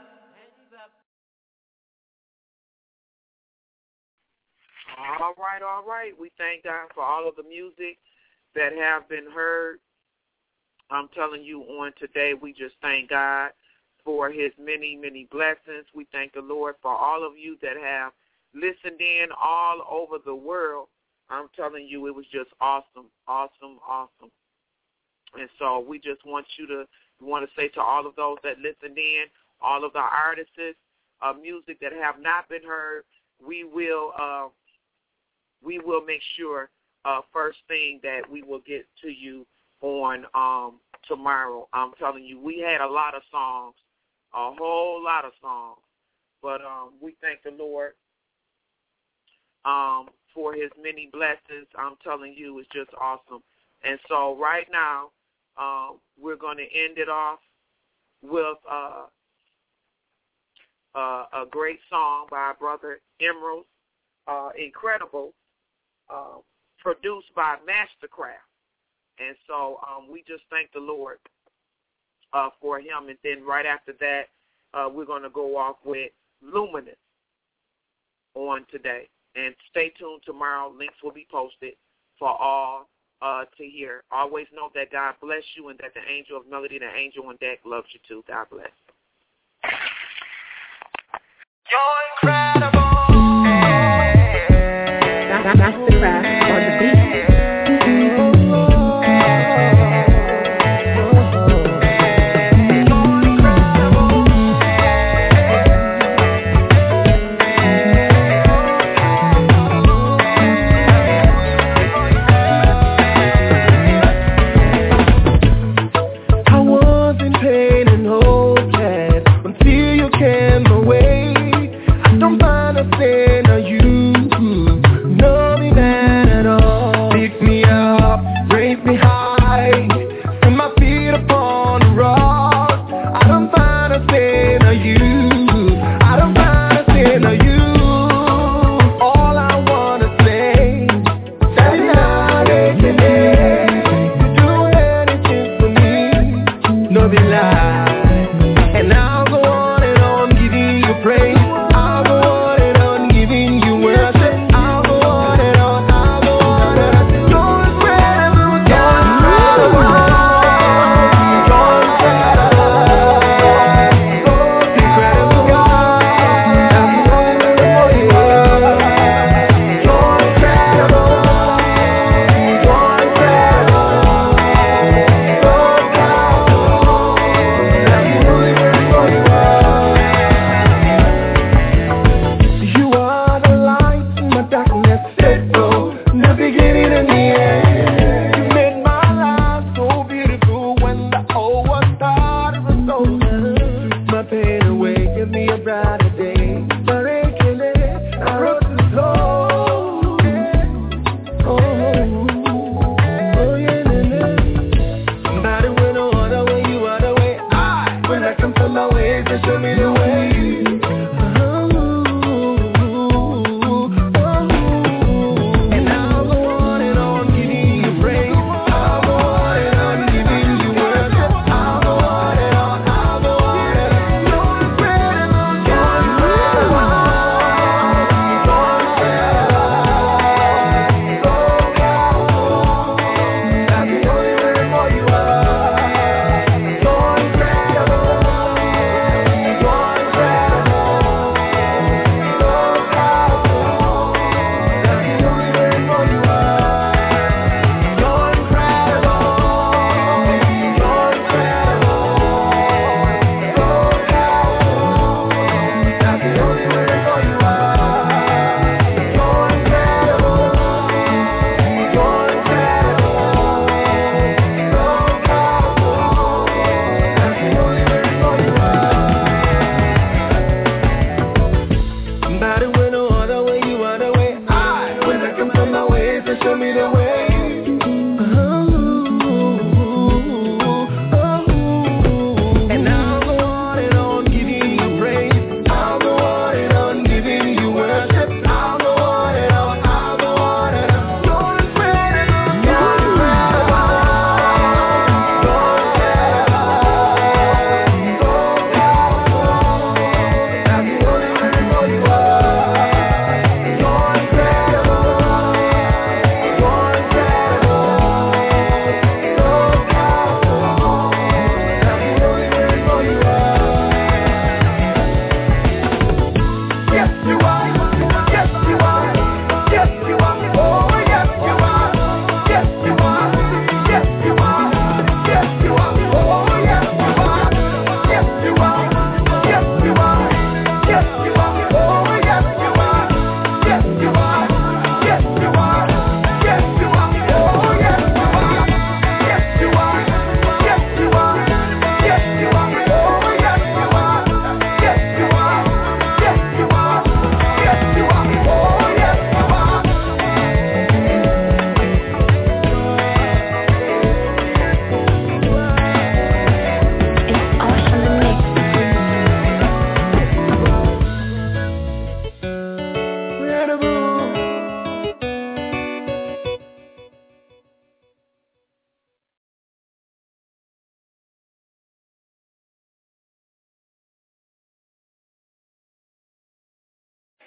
All right, all right. We thank God for all of the music that have been heard. I'm telling you on today, we just thank God for his many, many blessings. We thank the Lord for all of you that have listened in all over the world. I'm telling you, it was just awesome, awesome, awesome. And so we just want you to, we want to say to all of those that listened in, all of the artists of music that have not been heard, we will uh, we will make sure uh, first thing that we will get to you on um, tomorrow. I'm telling you, we had a lot of songs, a whole lot of songs, but um, we thank the Lord um, for his many blessings. I'm telling you, it's just awesome. And so right now, um, we're going to end it off with uh, uh, a great song by our brother Emerald, uh, Incredible, uh, produced by Mastercraft. And so um, we just thank the Lord uh, for him. And then right after that, uh, we're going to go off with Luminous on today. And stay tuned tomorrow. Links will be posted for all uh, to hear. Always know that God bless you and that the angel of melody, the angel on deck, loves you too. God bless. You're incredible. Mastercraft on the beat.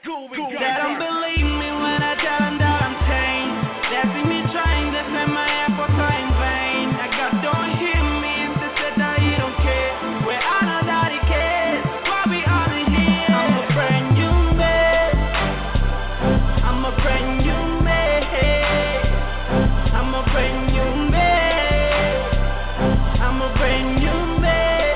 Cool, we They don't believe me when I tell them that I'm changed. They see me trying, they say my efforts are in vain. I God don't hear me if they say that he don't care. Where I know that he cares, why we all in here? I'm a brand new man. I'm a brand new man. I'm a brand new man. I'm a brand new man.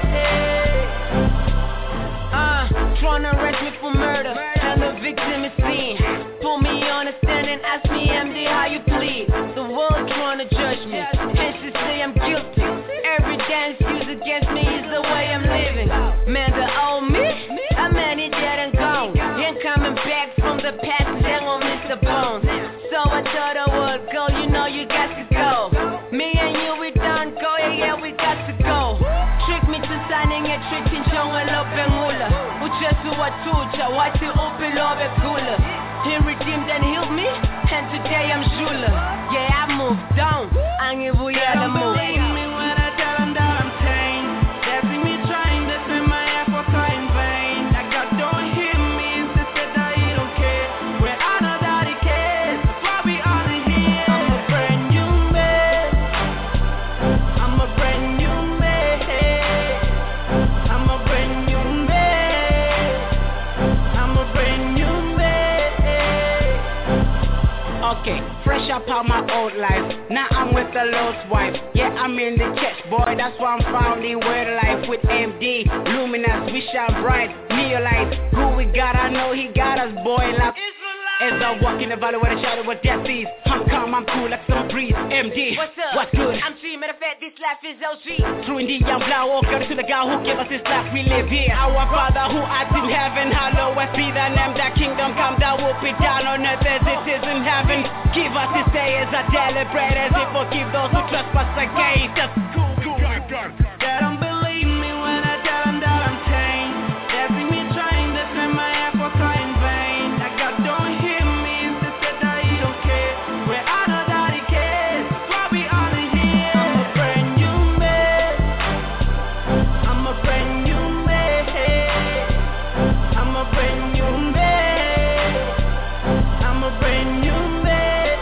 Uh, trying to arrest me for murder. The victim is seen. Pull me on a stand and ask me, M D, how you plead? The world trying to judge me, and she say I'm guilty. Every dance used against me is the way I'm living. Man, the old me, a man he dead and gone. Ain't coming back from the past, they gon' miss the bones. So I thought I would go, you know you got to go. Me and you, we done go, yeah, yeah, we got to go. Trick me to signing a trick in Chonga Lopengula. Uchesu watucha, wati upi lobe kula. He redeemed and healed me, and today I'm Shula. Yeah, I moved on, angibuya the move. They don't believe me when I tell them that I'm changed. They see me trying, they say my efforts are in vain. I God don't hear me if they say that he don't care. Where I know that he cares, why we all in here? I'm a brand new man. I'm a brand new man. I'm a brand new man. I'm a brand new man. Okay, fresh up out my old life. Now I'm with the Lord's wife. Yeah, I'm in the church, boy. That's why I'm found in word life with M D. Luminous, we shine bright. Neolight, who we got? I know he got us, boy. Like as I walk in the valley where the shadow of death is, I'm calm, I'm cool like some breeze. M D, what's up? What's good? I'm G, matter of fact, this life is L G. Through in the young blood, walk out to the God who gave us this life we live here. Our Father who art in heaven, hallowed be thy name. Thy kingdom come, thou will be down on earth as it is in heaven. Give us this day as our daily bread, as we forgive those who trespass against us. Cool, cool, they don't believe me when I tell them that I'm changed. They see me trying, they say my efforts are in vain. I God don't hear me if they say that he don't care. Where I know that he cares, why we all in here? I'm a brand new man. I'm a brand new man. I'm a brand new man. I'm a brand new man.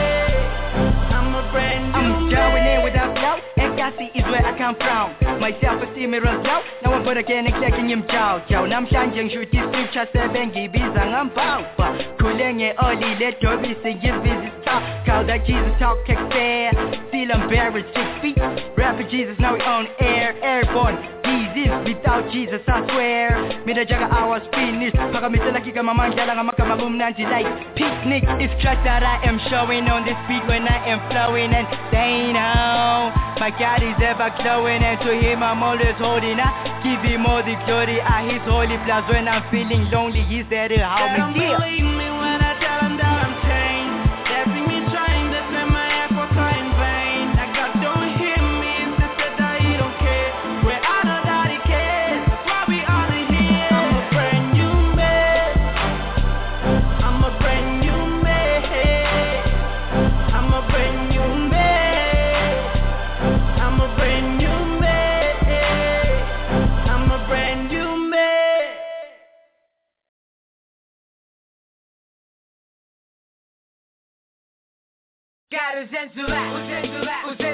I'm a brand new man. I'm going in without doubt, and Kasi is where I come from. My self-esteem is low. Now I'm again checking him chow chow. Nam shanjing shoot this scripture seven gibis and I'm bound. Kulenge early let your visit his visit talk. Call that Jesus talk text fair. Still embarrassed six feet. Rapper Jesus now we on air. Airborne disease without Jesus I swear. Me the jaga hours finish. Paka me selaki ka mamanja lang makamagum nanti like picnic. It's track that I am showing on this beat when I am flowing and staying home. My God is ever glowing and to him I'm always holding. I give him all the glory. I his holy place when I'm feeling lonely. He's there to help me deal. They don't believe me when I tell them that I'm changed. They see me trying, they say my efforts are in vain. I God don't hear me if they say that he don't care. Where I know that he cares, why we all in here? I'm a brand new man. I'm a brand new man. I'm a brand new man. I'm a brand new man. I'm a brand new man. God is into that.